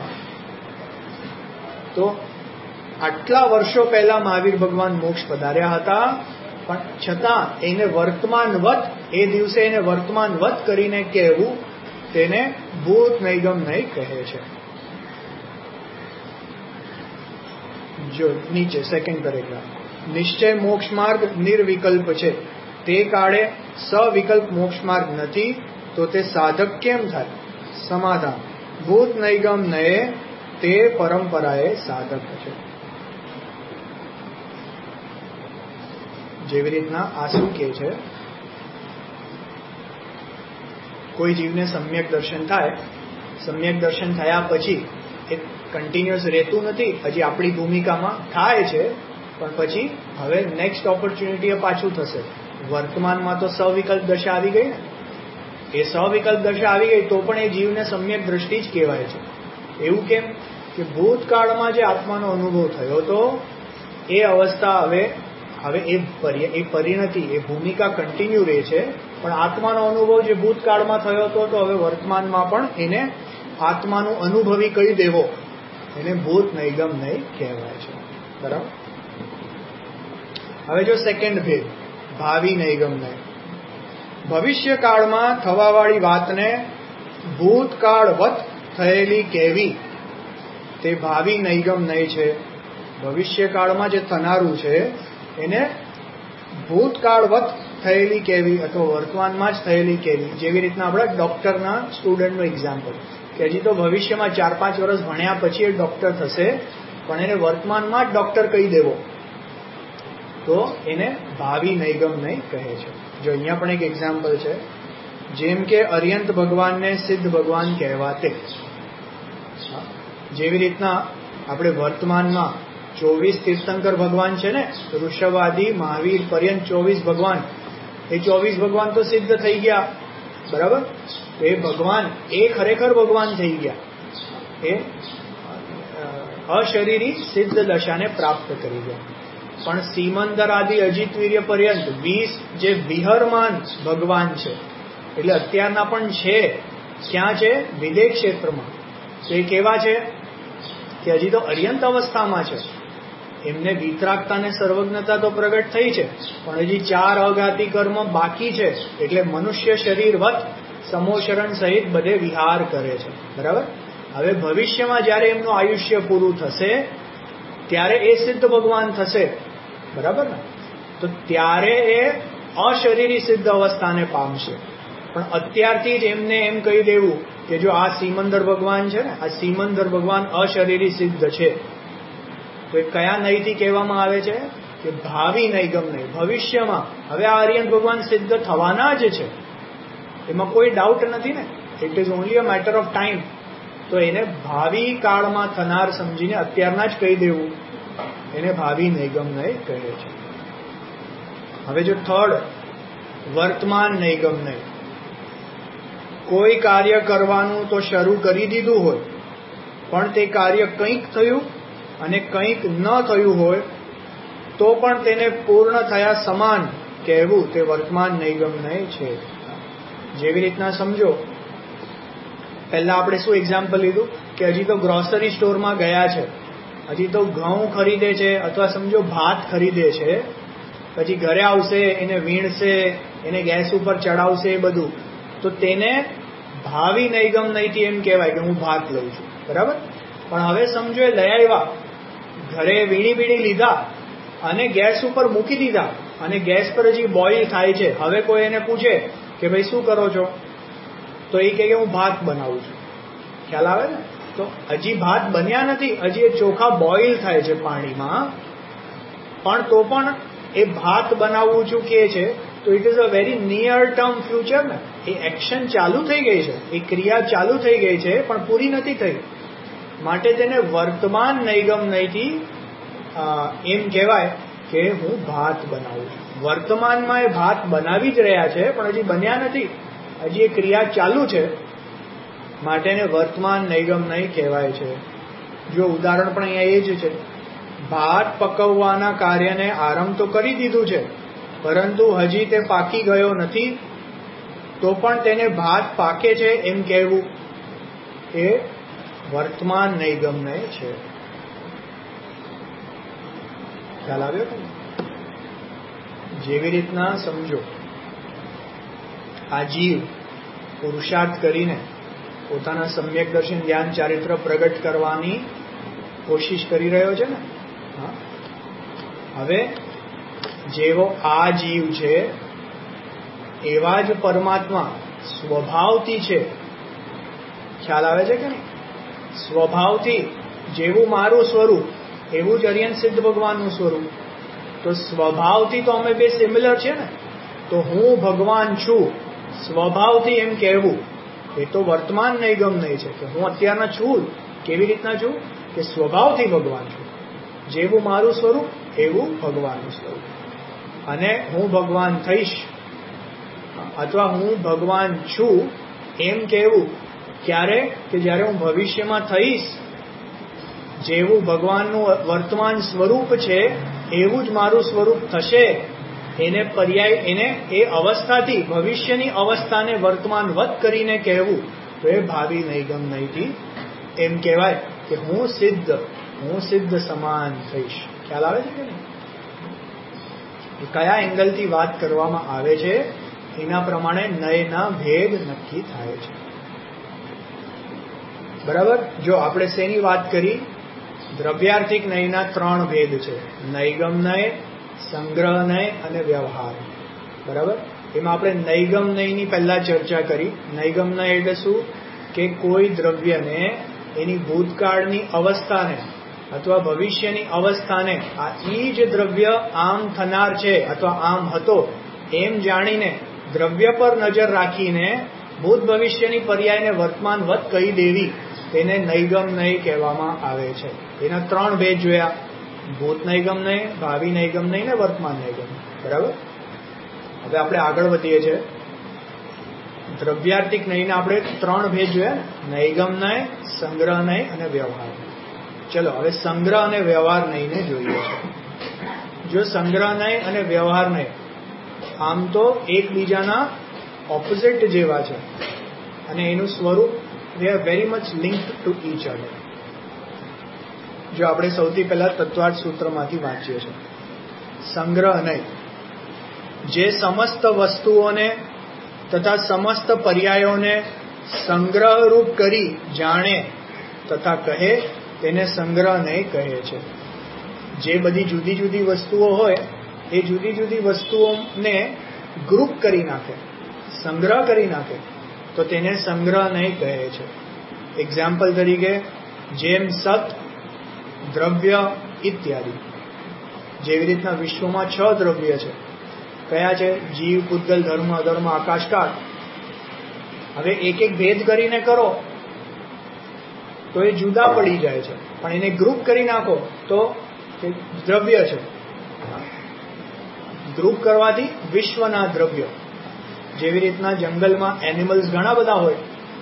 તો આટલા વર્ષો પહેલા મહાવીર ભગવાન મોક્ષ પધાર્યા હતા, પણ છતાં એને વર્તમાનવત, એ દિવસે એને વર્તમાનવત કરીને કહેવું, તેને ભૂત નૈગમ નય કહે છે. જો નીચે સેકન્ડ પેરેગ્રાફ, નિશ્ચય મોક્ષ માર્ગ નિર્વિકલ્પ છે, તે કાળે સવિકલ્પ મોક્ષ માર્ગ નથી, તો તે સાધક કેમ થાય? સમાધાન, ભૂત નૈગમ નયે તે પરંપરાએ સાધક છે. જેવી રીતના આ શું કહે છે, કોઈ જીવને સમ્યક દર્શન થાય, સમ્યક દર્શન થયા પછી એ કન્ટિન્યુઅસ રહેતું નથી, હજી આપણી ભૂમિકામાં થાય છે, પણ પછી હવે નેક્સ્ટ ઓપોર્ચ્યુનિટી પાછું થશે. વર્તમાનમાં તો સવિકલ્પ દશા આવી ગઈ ને, એ સવિકલ્પ દશા આવી ગઈ તો પણ એ જીવને સમ્યક દ્રષ્ટિ જ કહેવાય છે. એવું કેમ કે ભૂતકાળમાં જે આત્માનો અનુભવ થયો હતો, એ અવસ્થા હવે હવે એ એ પરિણતિ, એ ભૂમિકા કન્ટિન્યુ રહે છે, પણ આત્માનો અનુભવ જે ભૂતકાળમાં થયો હતો, તો હવે વર્તમાનમાં પણ એને આત્માનું અનુભવી કહી દેવો, એને ભૂત નૈગમ નય કહેવાય છે. બરાબર. હવે જો સેકન્ડ ભેદ, ભાવિ નૈગમ નય. ભવિષ્યકાળમાં થવાવાળી વાતને ભૂતકાળવત થયેલી કહેવી, તે ભાવિ નૈગમ નય છે. ભવિષ્યકાળમાં જે થનારું છે એને ભૂતકાળવત થયેલી કહેવી અથવા વર્તમાનમાં જ થયેલી કહેવી. જેવી રીતના આપણા ડોક્ટરના સ્ટુડન્ટનું એક્ઝામ્પલ, કે હજી તો ભવિષ્યમાં ચાર પાંચ વર્ષ ભણ્યા પછી એ ડોક્ટર થશે, પણ એને વર્તમાનમાં જ ડોક્ટર કહી દેવો, તો એને ભાવિ નૈગમ નય કહે છે. જો અહીંયા પણ એક એક્ઝામ્પલ છે, જેમ કે અર્યંત ભગવાનને સિદ્ધ ભગવાન કહેવાતે. જેવી રીતના આપણે વર્તમાનમાં ચોવીસ તીર્થંકર ભગવાન છે ને, ઋષભાદિ મહાવીર પર્યંત ચોવીસ ભગવાન, એ ચોવીસ ભગવાન તો સિદ્ધ થઈ ગયા, બરાબર. તો એ ભગવાન એ ખરેખર ભગવાન થઈ ગયા, એ અશરીરી સિદ્ધ દશાને પ્રાપ્ત કરી ગયા. પણ સીમંદર આદિ અજીત વીર્ય પર્યંત વીસ જે વિહરમાન ભગવાન છે, એટલે અત્યારના પણ છે, ક્યાં છે? વિદેહ ક્ષેત્રમાં. તો એ કેવા છે કે હજી તો અર્યંત અવસ્થામાં છે. એમને વિતરાગતા અને સર્વજ્ઞતા તો પ્રગટ થઈ છે, પણ હજી ચાર અઘાતી કર્મ બાકી છે, એટલે મનુષ્ય શરીરવત સમોશરણ સહિત બધે વિહાર કરે છે, બરાબર. હવે ભવિષ્યમાં જ્યારે એમનું આયુષ્ય પૂરું થશે ત્યારે એ સિદ્ધ ભગવાન થશે, બરાબર ને. તો ત્યારે એ અશરીરી સિદ્ધ અવસ્થાને પામશે. પણ અત્યારથી જ એમને એમ કહી દેવું કે જો આ સિમંદર ભગવાન છે ને, આ સિમંદર ભગવાન અશરીરી સિદ્ધ છે, તો એ કયા નયથી કહેવામાં આવે છે? કે ભાવિ નૈગમ નય, ભવિષ્યમાં. હવે આ અર્યંત ભગવાન સિદ્ધ થવાના જ છે, એમાં કોઈ ડાઉટ નથી ને. It is only a matter of time. તો એને ભાવિ કાળમાં થનાર સમજીને અત્યારના જ કહી દેવું, એને ભાવિ નૈગમ નય કહે છે. હવે જો થર્ડ, વર્તમાન નૈગમ નય. કોઈ કાર્ય કરવાનું તો શરૂ કરી દીધું હોય, પણ તે કાર્ય કંઈક થયું અને કંઈક ન થયું હોય તો પણ તેને પૂર્ણ થયા સમાન કહેવું, તે વર્તમાન નૈગમ નય છે. જેવી રીતના સમજો, પહેલા આપણે શું એક્ઝામ્પલ લીધું કે હજી તો ગ્રોસરી સ્ટોરમાં ગયા છે, હજી તો ઘઉં ખરીદે છે અથવા સમજો ભાત ખરીદે છે, પછી ઘરે આવશે, એને વીણશે, એને ગેસ ઉપર ચડાવશે, એ બધું. તો તેને ભાવિ નૈગમ નયથી એમ કહેવાય કે હું ભાત લઉં છું, બરાબર. પણ હવે સમજો એ લઈ આવ્યા, ઘરે વીણી વીણી લીધા અને ગેસ ઉપર મૂકી દીધા, અને ગેસ પર હજી બોઇલ થાય છે. હવે કોઈ એને પૂછે કે ભાઈ શું કરો છો, તો એ કહે કે હું ભાત બનાવું છું. ખ્યાલ આવે ને. તો હજી ભાત બન્યા નથી, હજી એ ચોખા બોઇલ થાય છે પાણીમાં, પણ તો પણ એ ભાત બનાવવું છું કે છે. તો it is a very near term future ને. એ એક્શન ચાલુ થઈ ગઈ છે, એ ક્રિયા ચાલુ થઈ ગઈ છે, પણ પૂરી નથી થઈ. માટે તેને વર્તમાન નૈગમ નયથી એમ કહેવાય કે હું ભાત બનાવું છું. વર્તમાનમાં એ ભાત બનાવી જ રહ્યા છે, પણ હજી બન્યા નથી, હજી એ ક્રિયા ચાલુ છે, માટે એને વર્તમાન નૈગમ નય કહેવાય છે. જો ઉદાહરણ પણ અહીંયા એ જ છે, ભાત પકવવાના કાર્યને આરંભ તો કરી દીધું છે, પરંતુ હજી તે પાકી ગયો નથી, તો પણ તેને ભાત પાકે છે એમ કહેવું, એ વર્તમાન નૈગમ નય છે. ખ્યાલ આવ્યો કે? જેવી રીતના સમજો, આ જીવ પુરુષાર્થ કરીને પોતાના સમ્યક દર્શન જ્ઞાન ચારિત્ર પ્રગટ કરવાની કોશિશ કરી રહ્યો છે ને. હવે જેવો આ જીવ છે એવા જ પરમાત્મા સ્વભાવથી છે. ખ્યાલ આવે છે કે નહીં? સ્વભાવથી જેવું મારું સ્વરૂપ એવું જ અર્યંત સિદ્ધ ભગવાનનું સ્વરૂપ. તો સ્વભાવથી તો અમે બે સિમિલર છે ને. તો હું ભગવાન છું સ્વભાવથી એમ કહેવું, એ તો વર્તમાન નૈગમ નય છે કે હું અત્યારના છું. કેવી રીતના છું? કે સ્વભાવથી ભગવાન છું, જેવું મારું સ્વરૂપ એવું ભગવાનનું સ્વરૂપ. અને હું ભગવાન થઈશ અથવા હું ભગવાન છું એમ કહેવું ક્યારે? કે જ્યારે હું ભવિષ્યમાં થઈશ, જેવું ભગવાનનું વર્તમાન સ્વરૂપ છે એવું જ મારું સ્વરૂપ થશે. એને પર્યાય, એને એ અવસ્થાથી ભવિષ્યની અવસ્થાને વર્તમાનવત કરીને કહેવું, તો એ ભાવિ નૈગમ નયથી એમ કહેવાય કે હું સિદ્ધ, હું સિદ્ધ સમાન થઈશ. ખ્યાલ આવે છે કે નહીં? કયા એંગલથી વાત કરવામાં આવે છે એના પ્રમાણે નયના ભેદ નક્કી થાય છે. બરાબર. જો આપણે શેની વાત કરી? દ્રવ્યાર્થિક નયના ત્રણ ભેદ છે, નૈગમ નય, સંગ્રહ નય અને વ્યવહાર. બરાબર. એમાં આપણે નૈગમ નયની પહેલા ચર્ચા કરી. નૈગમ નય એટલે શું? કે કોઈ દ્રવ્યને એની ભૂતકાળની અવસ્થાને અથવા ભવિષ્યની અવસ્થાને આ ઈ જ દ્રવ્ય આમ થનાર છે અથવા આમ હતો એમ જાણીને દ્રવ્ય પર નજર રાખીને ભૂત ભવિષ્યની પર્યાયને વર્તમાનવત કહી દેવી તેને નૈગમ નય કહેવામાં આવે છે. એના ત્રણ ભેદ જોયા: ભૂત નૈગમ નય, ભાવિ નૈગમ નય ને વર્તમાન નૈગમ. બરાબર. હવે આપણે આગળ વધીએ છીએ. દ્રવ્યાર્થિક નયના આપણે ત્રણ ભેદ જોયા: નૈગમ નય, સંગ્રહ નય અને વ્યવહાર. ચલો હવે સંગ્રહ અને વ્યવહાર નયને જોઈએ. જો સંગ્રહ નય અને વ્યવહાર નય આમ તો એકબીજાના ઓપોઝિટ જેવા છે અને એનું સ્વરૂપ they are very much linked to each other. જો આપણે સૌથી પહેલા તત્વાર્થ સૂત્રમાંથી વાંચીએ છીએ. સંગ્રહ નય જે સમસ્ત વસ્તુઓને તથા સમસ્ત પર્યાયોને સંગ્રહરૂપ કરી જાણે તથા કહે તેને સંગ્રહ નય કહે છે. જે બધી જુદી જુદી વસ્તુઓ હોય એ જુદી જુદી વસ્તુઓને ગ્રુપ કરી નાખે, સંગ્રહ કરી નાખે તો તેને સંગ્રહ નય કહે છે. એક્ઝામ્પલ તરીકે જેમ સત, દ્રવ્ય ઇત્યાદિ. જેવી રીતના વિશ્વમાં છ દ્રવ્ય છે. કયા છે? જીવ, પૂતગલ, ધર્મ, અધર્મ, આકાશકાળ. હવે એક એક ભેદ કરીને કરો તો એ જુદા પડી જાય છે, પણ એને ગ્રુપ કરી નાખો તો દ્રવ્ય છે. ગ્રુપ કરવાથી વિશ્વના દ્રવ્ય. જેવી રીતના જંગલમાં એનિમલ્સ ઘણા બધા હોય,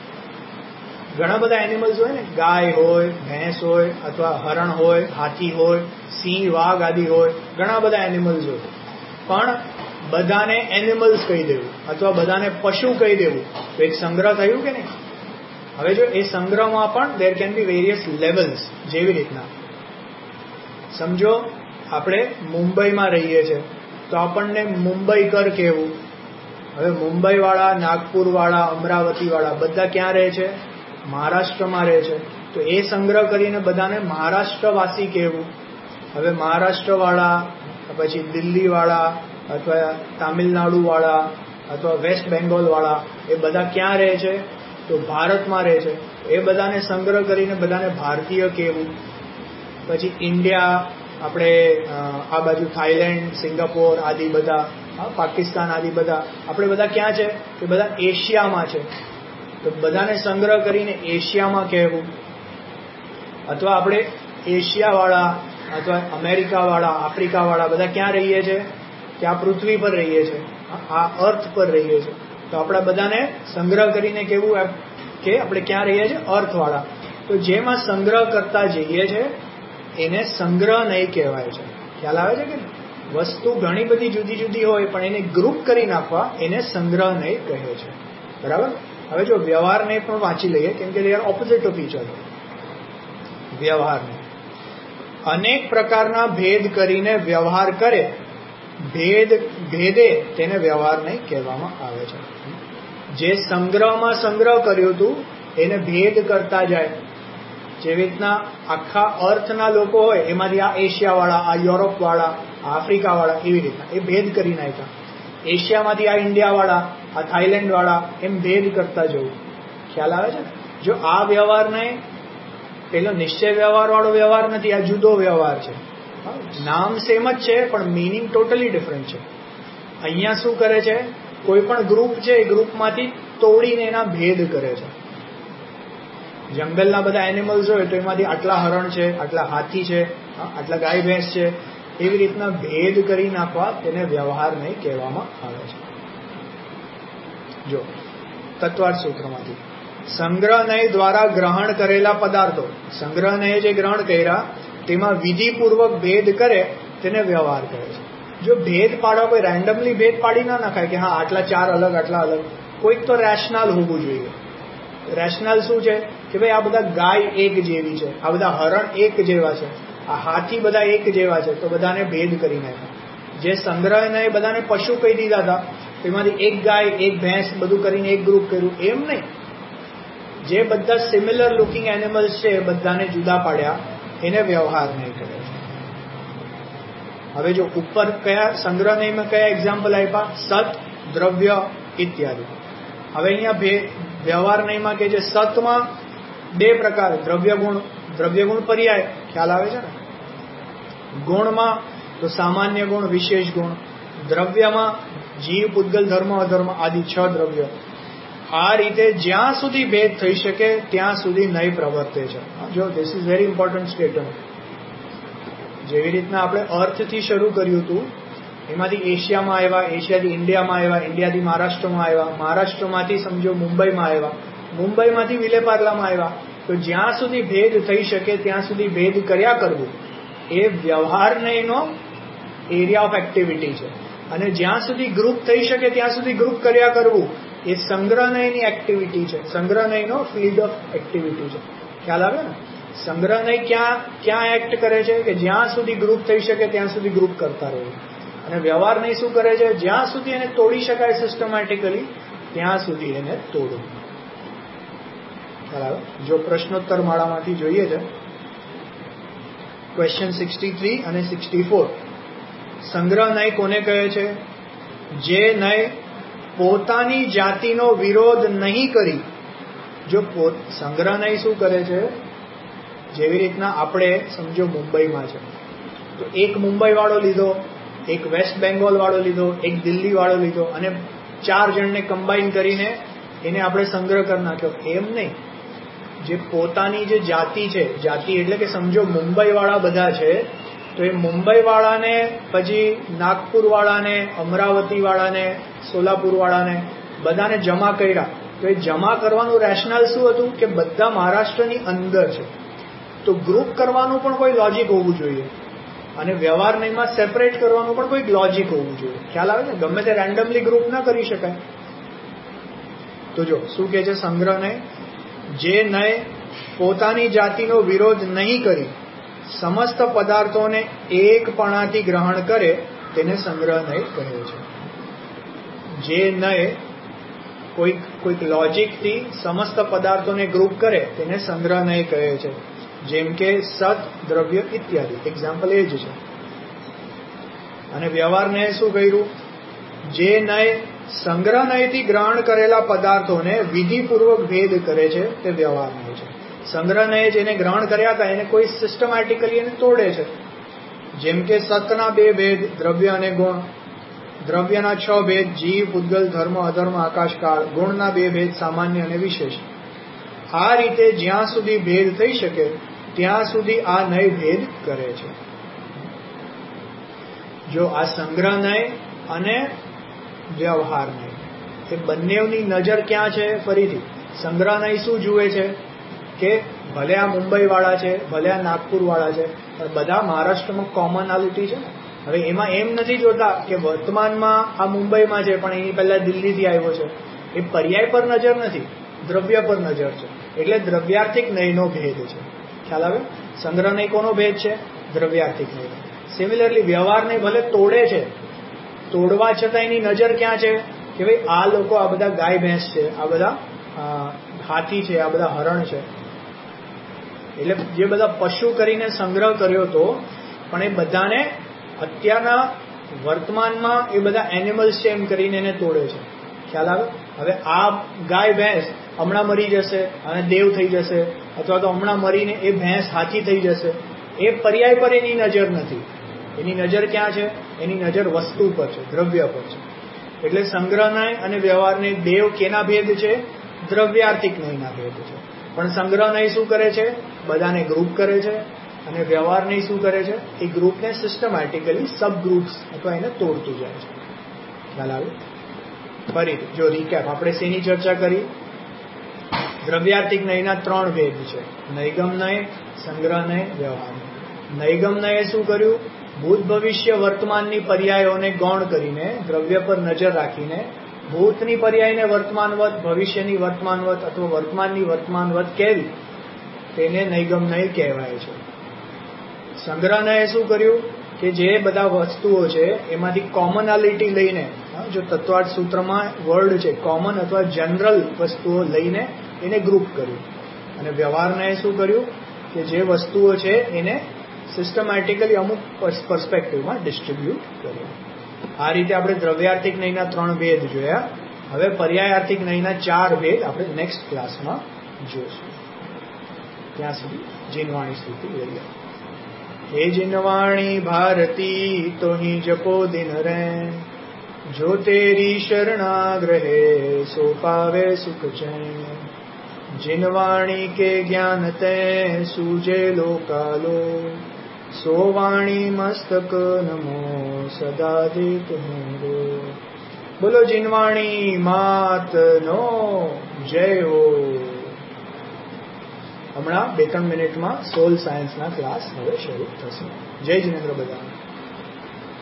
ઘણા બધા એનિમલ્સ હોય ને, ગાય હોય, ભેંસ હોય, અથવા હરણ હોય, હાથી હોય, સિંહ, વાઘ આદિ હોય, ઘણા બધા એનિમલ્સ હોય. પણ બધાને એનિમલ્સ કહી દેવું અથવા બધાને પશુ કહી દેવું તો એક સંગ્રહ થયું કે નહીં? હવે જો એ સંગ્રહમાં પણ there can be various levels. જેવી રીતના સમજો આપણે મુંબઈમાં રહીએ છીએ તો આપણને મુંબઈકર કહેવું. હવે મુંબઈ વાળા, નાગપુર વાળા, અમરાવતી વાળા બધા ક્યાં રહે છે? મહારાષ્ટ્રમાં રહે છે. તો એ સંગ્રહ કરીને બધાને મહારાષ્ટ્રવાસી કહેવું. હવે મહારાષ્ટ્ર વાળા, પછી દિલ્હી વાળા, અથવા તામિલનાડુ વાળા, અથવા વેસ્ટ બેંગોલ વાળા, એ બધા ક્યાં રહે છે? તો ભારતમાં રહે છે. એ બધાને સંગ્રહ કરીને બધાને ભારતીય કહેવું. પછી ઇન્ડિયા, આપણે આ બાજુ થાઈલેન્ડ, સિંગાપોર આદિ બધા, પાકિસ્તાન આદિ બધા, આપણે બધા ક્યાં છે? કે બધા એશિયામાં છે. તો બધાને સંગ્રહ કરીને એશિયામાં કહેવું. અથવા આપણે એશિયા વાળા અથવા અમેરિકા વાળા, આફ્રિકા વાળા બધા ક્યાં રહીએ છીએ? કે આ પૃથ્વી પર રહીએ છીએ, આ અર્થ પર રહીએ છીએ. તો આપણે બધાને સંગ્રહ કરીને કેવું કે આપણે ક્યાં રહીએ છીએ? અર્થ વાળા. તો જેમાં સંગ્રહ કરતા જઈએ છે એને સંગ્રહ નય કહેવાય છે. ખ્યાલ આવે છે કે વસ્તુ ઘણી બધી જુદી જુદી હોય પણ એને ગ્રુપ કરી નાખવા એને સંગ્રહ નય કહે છે. બરાબર. હવે જો વ્યવહારને પણ વાંચી લઈએ, કેમ કે they are opposite of each other. વ્યવહારને અનેક પ્રકારના ભેદ કરીને વ્યવહાર કરે, ભેદ ભેદે તેને વ્યવહાર નય કહેવામાં આવે છે. જે સંગ્રહમાં સંગ્રહ કર્યું હતું એને ભેદ કરતા જાય. જેવી રીતના આખા અર્થના લોકો હોય, એમાંથી આ એશિયા વાળા, આ યુરોપ વાળા, આ આફ્રિકા વાળા, એવી રીતના એ ભેદ કરી નાખ્યા. એશિયામાંથી આ ઇન્ડિયા વાળા, આ થાઈલેન્ડ વાળા, એમ ભેદ કરતા જવું. ખ્યાલ આવે છે? જો આ વ્યવહાર નહીં, પેલો નિશ્ચય વ્યવહાર વાળો વ્યવહાર નથી, આ જુદો વ્યવહાર છે. નામ સેમ જ છે પણ મિનિંગ ટોટલી ડિફરન્ટ છે. અહીંયા શું કરે છે? કોઈ પણ ગ્રુપ છે એ ગ્રુપમાંથી તોડીને એના ભેદ કરે છે. જંગલના બધા એનિમલ્સ હોય તો એમાંથી આટલા હરણ છે, આટલા હાથી છે, આટલા ગાય ભેંસ છે, એવી રીતના ભેદ કરી નાખવા તેને વ્યવહાર નહીં કહેવામાં આવે છે. જો તત્વાર્થ સૂત્રમાંથી સંગ્રહ નય દ્વારા ગ્રહણ કરેલા પદાર્થો, સંગ્રહ નય જે ગ્રહણ કર્યા તેમાં વિધિપૂર્વક ભેદ કરે તેને વ્યવહાર કહે છે. જો ભેદ પાડવા, કોઈ રેન્ડમલી ભેદ પાડી ના નખાય કે હા આટલા ચાર અલગ, આટલા અલગ. કોઈક તો રેશનલ હોવું જોઈએ. રેશનલ શું છે? કે ભાઈ આ બધા ગાય એક જેવી છે, આ બધા હરણ એક જેવા છે, આ હાથી બધા એક જેવા છે, તો બધાને ભેદ કરી નાખ્યા. જે સંગ્રહ નય બધાને પશુ કહી દીધા હતા, તેમાંથી એક ગાય, એક ભેંસ બધું કરીને એક ગ્રુપ કર્યું, એમ નહીં. જે બધા સિમિલર લુકિંગ એનિમલ્સ છે એ બધાને જુદા પાડ્યા, એને વ્યવહાર નહીં કરે છે. હવે જો ઉપર કયા સંગ્રહ નયમાં કયા એક્ઝામ્પલ આપ્યા? સત, દ્રવ્ય ઇત્યાદિ. હવે અહીંયા વ્યવહાર નયમાં કે છે સતમાં બે પ્રકાર, દ્રવ્ય ગુણ, દ્રવ્ય ગુણ પર્યાય ખ્યાલ આવે છે ને. ગુણમાં તો સામાન્ય ગુણ, વિશેષ ગુણ. દ્રવ્યમાં જીવ, પૂતગલ, ધર્મ, અધર્મ આદિ છ દ્રવ્ય. આ રીતે જ્યાં સુધી ભેદ થઈ શકે ત્યાં સુધી નય પ્રવર્તે છે. જો this is very important statement. જેવી રીતના આપણે અર્થથી શરૂ કર્યું હતું, એમાંથી એશિયામાં આવ્યા, એશિયાથી ઇન્ડિયામાં આવ્યા, ઇન્ડિયાથી મહારાષ્ટ્રમાં આવ્યા, મહારાષ્ટ્રમાંથી સમજો મુંબઈમાં આવ્યા, મુંબઈમાંથી વિલેપાર્લામાં આવ્યા. તો જ્યાં સુધી ભેદ થઈ શકે ત્યાં સુધી ભેદ કર્યા કરવું એ વ્યવહાર નયનો એરિયા ઓફ એક્ટિવિટી છે. અને જ્યાં સુધી ગ્રુપ થઈ શકે ત્યાં સુધી ગ્રુપ કર્યા કરવું એ સંગ્રહનયની એક્ટિવિટી છે, સંગ્રહનયનો ફિલ્ડ ઓફ એક્ટિવિટી છે. ખ્યાલ આવે ને? સંગ્રહનય ક્યાં ક્યાં એક્ટ કરે છે કે જ્યાં સુધી ગ્રુપ થઈ શકે ત્યાં સુધી ગ્રુપ કરતા રહેવું. અને વ્યવહાર નય શું કરે છે? જ્યાં સુધી એને તોડી શકાય સિસ્ટમેટિકલી ત્યાં સુધી એને તોડવું. ખ્યાલ આવે? જો પ્રશ્નોત્તર માળામાંથી જોઈએ છે, ક્વેશ્ચન સિક્સટી થ્રી અને સિક્સટી ફોર. સંગ્રહ નય કોને કહે છે? જે નય પોતાની જાતિનો વિરોધ નહીં કરી. જો સંગ્રહ નય શું કરે છે? જેવી રીતના આપણે સમજો મુંબઈમાં છે, તો એક મુંબઈ વાળો લીધો, એક વેસ્ટ બેંગોલ વાળો લીધો, એક દિલ્હી વાળો લીધો અને ચાર જણને કમ્બાઈન કરીને એને આપણે સંગ્રહ કરી નાખ્યો. એમ નહીં. જે પોતાની જે જાતિ છે, જાતિ એટલે કે સમજો મુંબઈ વાળા બધા છે, તો એ મુંબઈ વાળાને પછી નાગપુર વાળાને, અમરાવતી વાળાને, સોલાપુર વાળાને બધાને જમા કર્યા. તો એ જમા કરવાનું રેશનલ શું હતું કે બધા મહારાષ્ટ્રની અંદર છે. તો ગ્રુપ કરવાનું પણ કોઈ લોજિક હોવું જોઈએ અને વ્યવહાર નયમાં સેપરેટ કરવાનું પણ કોઈ લોજિક હોવું જોઈએ. ખ્યાલ આવે ને? ગમે તે રેન્ડમલી ગ્રુપ ના કરી શકાય. તો જો શું કહે છે સંગ્રહ નય? જે નય પોતાની જાતિનો વિરોધ નહીં કરી સમસ્ત પદાર્થોને એકપણાથી ગ્રહણ કરે તેને સંગ્રહ નય કહે છે. જે નય કોઈક કોઈક લોજિકથી સમસ્ત પદાર્થોને ગ્રુપ કરે તેને સંગ્રહ નય કહે છે. જેમ કે સત, દ્રવ્ય ઇત્યાદિ. એક્ઝામ્પલ એ જ છે. અને વ્યવહાર નય શું કર્યું? જે નય સંગ્રહ નયથી ગ્રહણ કરેલા પદાર્થોને વિધિપૂર્વક ભેદ કરે છે તે વ્યવહાર નય છે. સંગ્રહ નય જેને ગ્રહણ કર્યા હતા એને કોઈ સિસ્ટમેટિકલી એને તોડે છે. જેમ કે સતના બે ભેદ, દ્રવ્ય અને ગુણ. દ્રવ્યના છ ભેદ, જીવ, પૂતગલ, ધર્મ, અધર્મ, આકાશકાળ. ગુણના બે ભેદ, સામાન્ય અને વિશેષ. આ રીતે જ્યાં સુધી ભેદ થઈ શકે ત્યાં સુધી આ નય ભેદ કરે છે. જો આ સંગ્રહ નય અને વ્યવહાર નય એ બંનેની નજર ક્યાં છે? ફરીથી સંગ્રહ નય શું જુએ છે કે ભલે આ મુંબઈ વાળા છે, ભલે આ નાગપુર વાળા છે, પણ બધા મહારાષ્ટ્રમાં કોમનાલિટી છે. હવે એમાં એમ નથી જોતા કે વર્તમાનમાં આ મુંબઈમાં છે પણ એની પહેલા દિલ્હીથી આવ્યો છે. એ પર્યાય પર નજર નથી, દ્રવ્ય પર નજર છે. એટલે દ્રવ્યાર્થિક નયનો ભેદ છે. ખ્યાલ આવે? સંગ્રહ નય કોનો ભેદ છે? દ્રવ્યાર્થિક નય. સિમિલરલી વ્યવહાર નય ભલે તોડે છે, તોડવા છતાં એની નજર ક્યાં છે કે ભાઈ આ લોકો આ બધા ગાય ભેંસ છે, આ બધા હાથી છે, આ બધા હરણ છે. એટલે જે બધા પશુ કરીને સંગ્રહ કર્યો હતો પણ એ બધાને અત્યારના વર્તમાનમાં એ બધા એનિમલ્સ છે એમ કરીને એને તોડે છે. ખ્યાલ આવે? હવે આ ગાય ભેંસ હમણાં મરી જશે અને દેવ થઈ જશે, અથવા તો હમણાં મરીને એ ભેંસ હાથી થઈ જશે. એ પર્યાય પર એની નજર નથી. એની નજર ક્યાં છે? એની નજર વસ્તુ પર છે, દ્રવ્ય પર છે. એટલે સંગ્રહ નય અને વ્યવહાર નય બેવ કેના ભેદ છે? દ્રવ્યાર્થિક નયના ભેદ છે. પણ સંગ્રહ નય શું કરે છે? બધાને ગ્રુપ કરે છે. અને વ્યવહાર નય શું કરે છે? એ ગ્રુપને સિસ્ટમેટિકલી સબ ગ્રુપ્સ અથવા એને તોડતું જાય છે. ખ્યાલ આવે? ફરી જો રીકેપ, આપણે શેની ચર્ચા કરી? દ્રવ્યાર્થિક નયના ત્રણ ભેદ છે: નૈગમ નય, સંગ્રહ નય, વ્યવહાર નય. નૈગમ નયે શું કર્યું? ભૂત, ભવિષ્ય, વર્તમાનની પર્યાયોને ગૌણ કરીને, દ્રવ્ય પર નજર રાખીને ભૂતની પર્યાયને વર્તમાનવત, ભવિષ્યની વર્તમાનવત અથવા વર્તમાનની વર્તમાનવત કેવી તેને નૈગમ નય કહેવાય છે. સંગ્રહ નયે શું કર્યું કે જે બધા વસ્તુઓ છે એમાંથી કોમનાલિટી લઈને, જો તત્વાર્થ સૂત્રમાં વર્ડ છે કોમન અથવા જનરલ વસ્તુઓ લઈને એને ગ્રુપ કર્યું. અને વ્યવહાર નયે શું કર્યું કે જે વસ્તુઓ છે એને સિસ્ટમેટિકલી અમુક પર્સ્પેક્ટિવમાં ડિસ્ટ્રીબ્યુટ કર્યા. આ રીતે આપણે દ્રવ્યાર્થિક નયના ત્રણ ભેદ જોયા. હવે પર્યાયાર્થિક નયના ચાર ભેદ આપણે નેક્સ્ટ ક્લાસમાં જોઈશું. ત્યાં સુધી જીનવાણી સ્તુતિ લઈએ. હે જીનવાણી ભારતી તો હી જપો દિન રૈન, જો તેરી શરણાગ્રહે સો પાવે સુખ ચैन. जिनवाणी के ज्ञान ते सूजे लोकालो, सो वाणी मस्तक नमो सदा देत हो. बोलो जिनवाणी मात नो जय हो. હમણાં બે ત્રણ મિનિટમાં સોલ સાયન્સના ક્લાસ હવે શરૂ થશે. જય જિનેન્દ્ર બધા.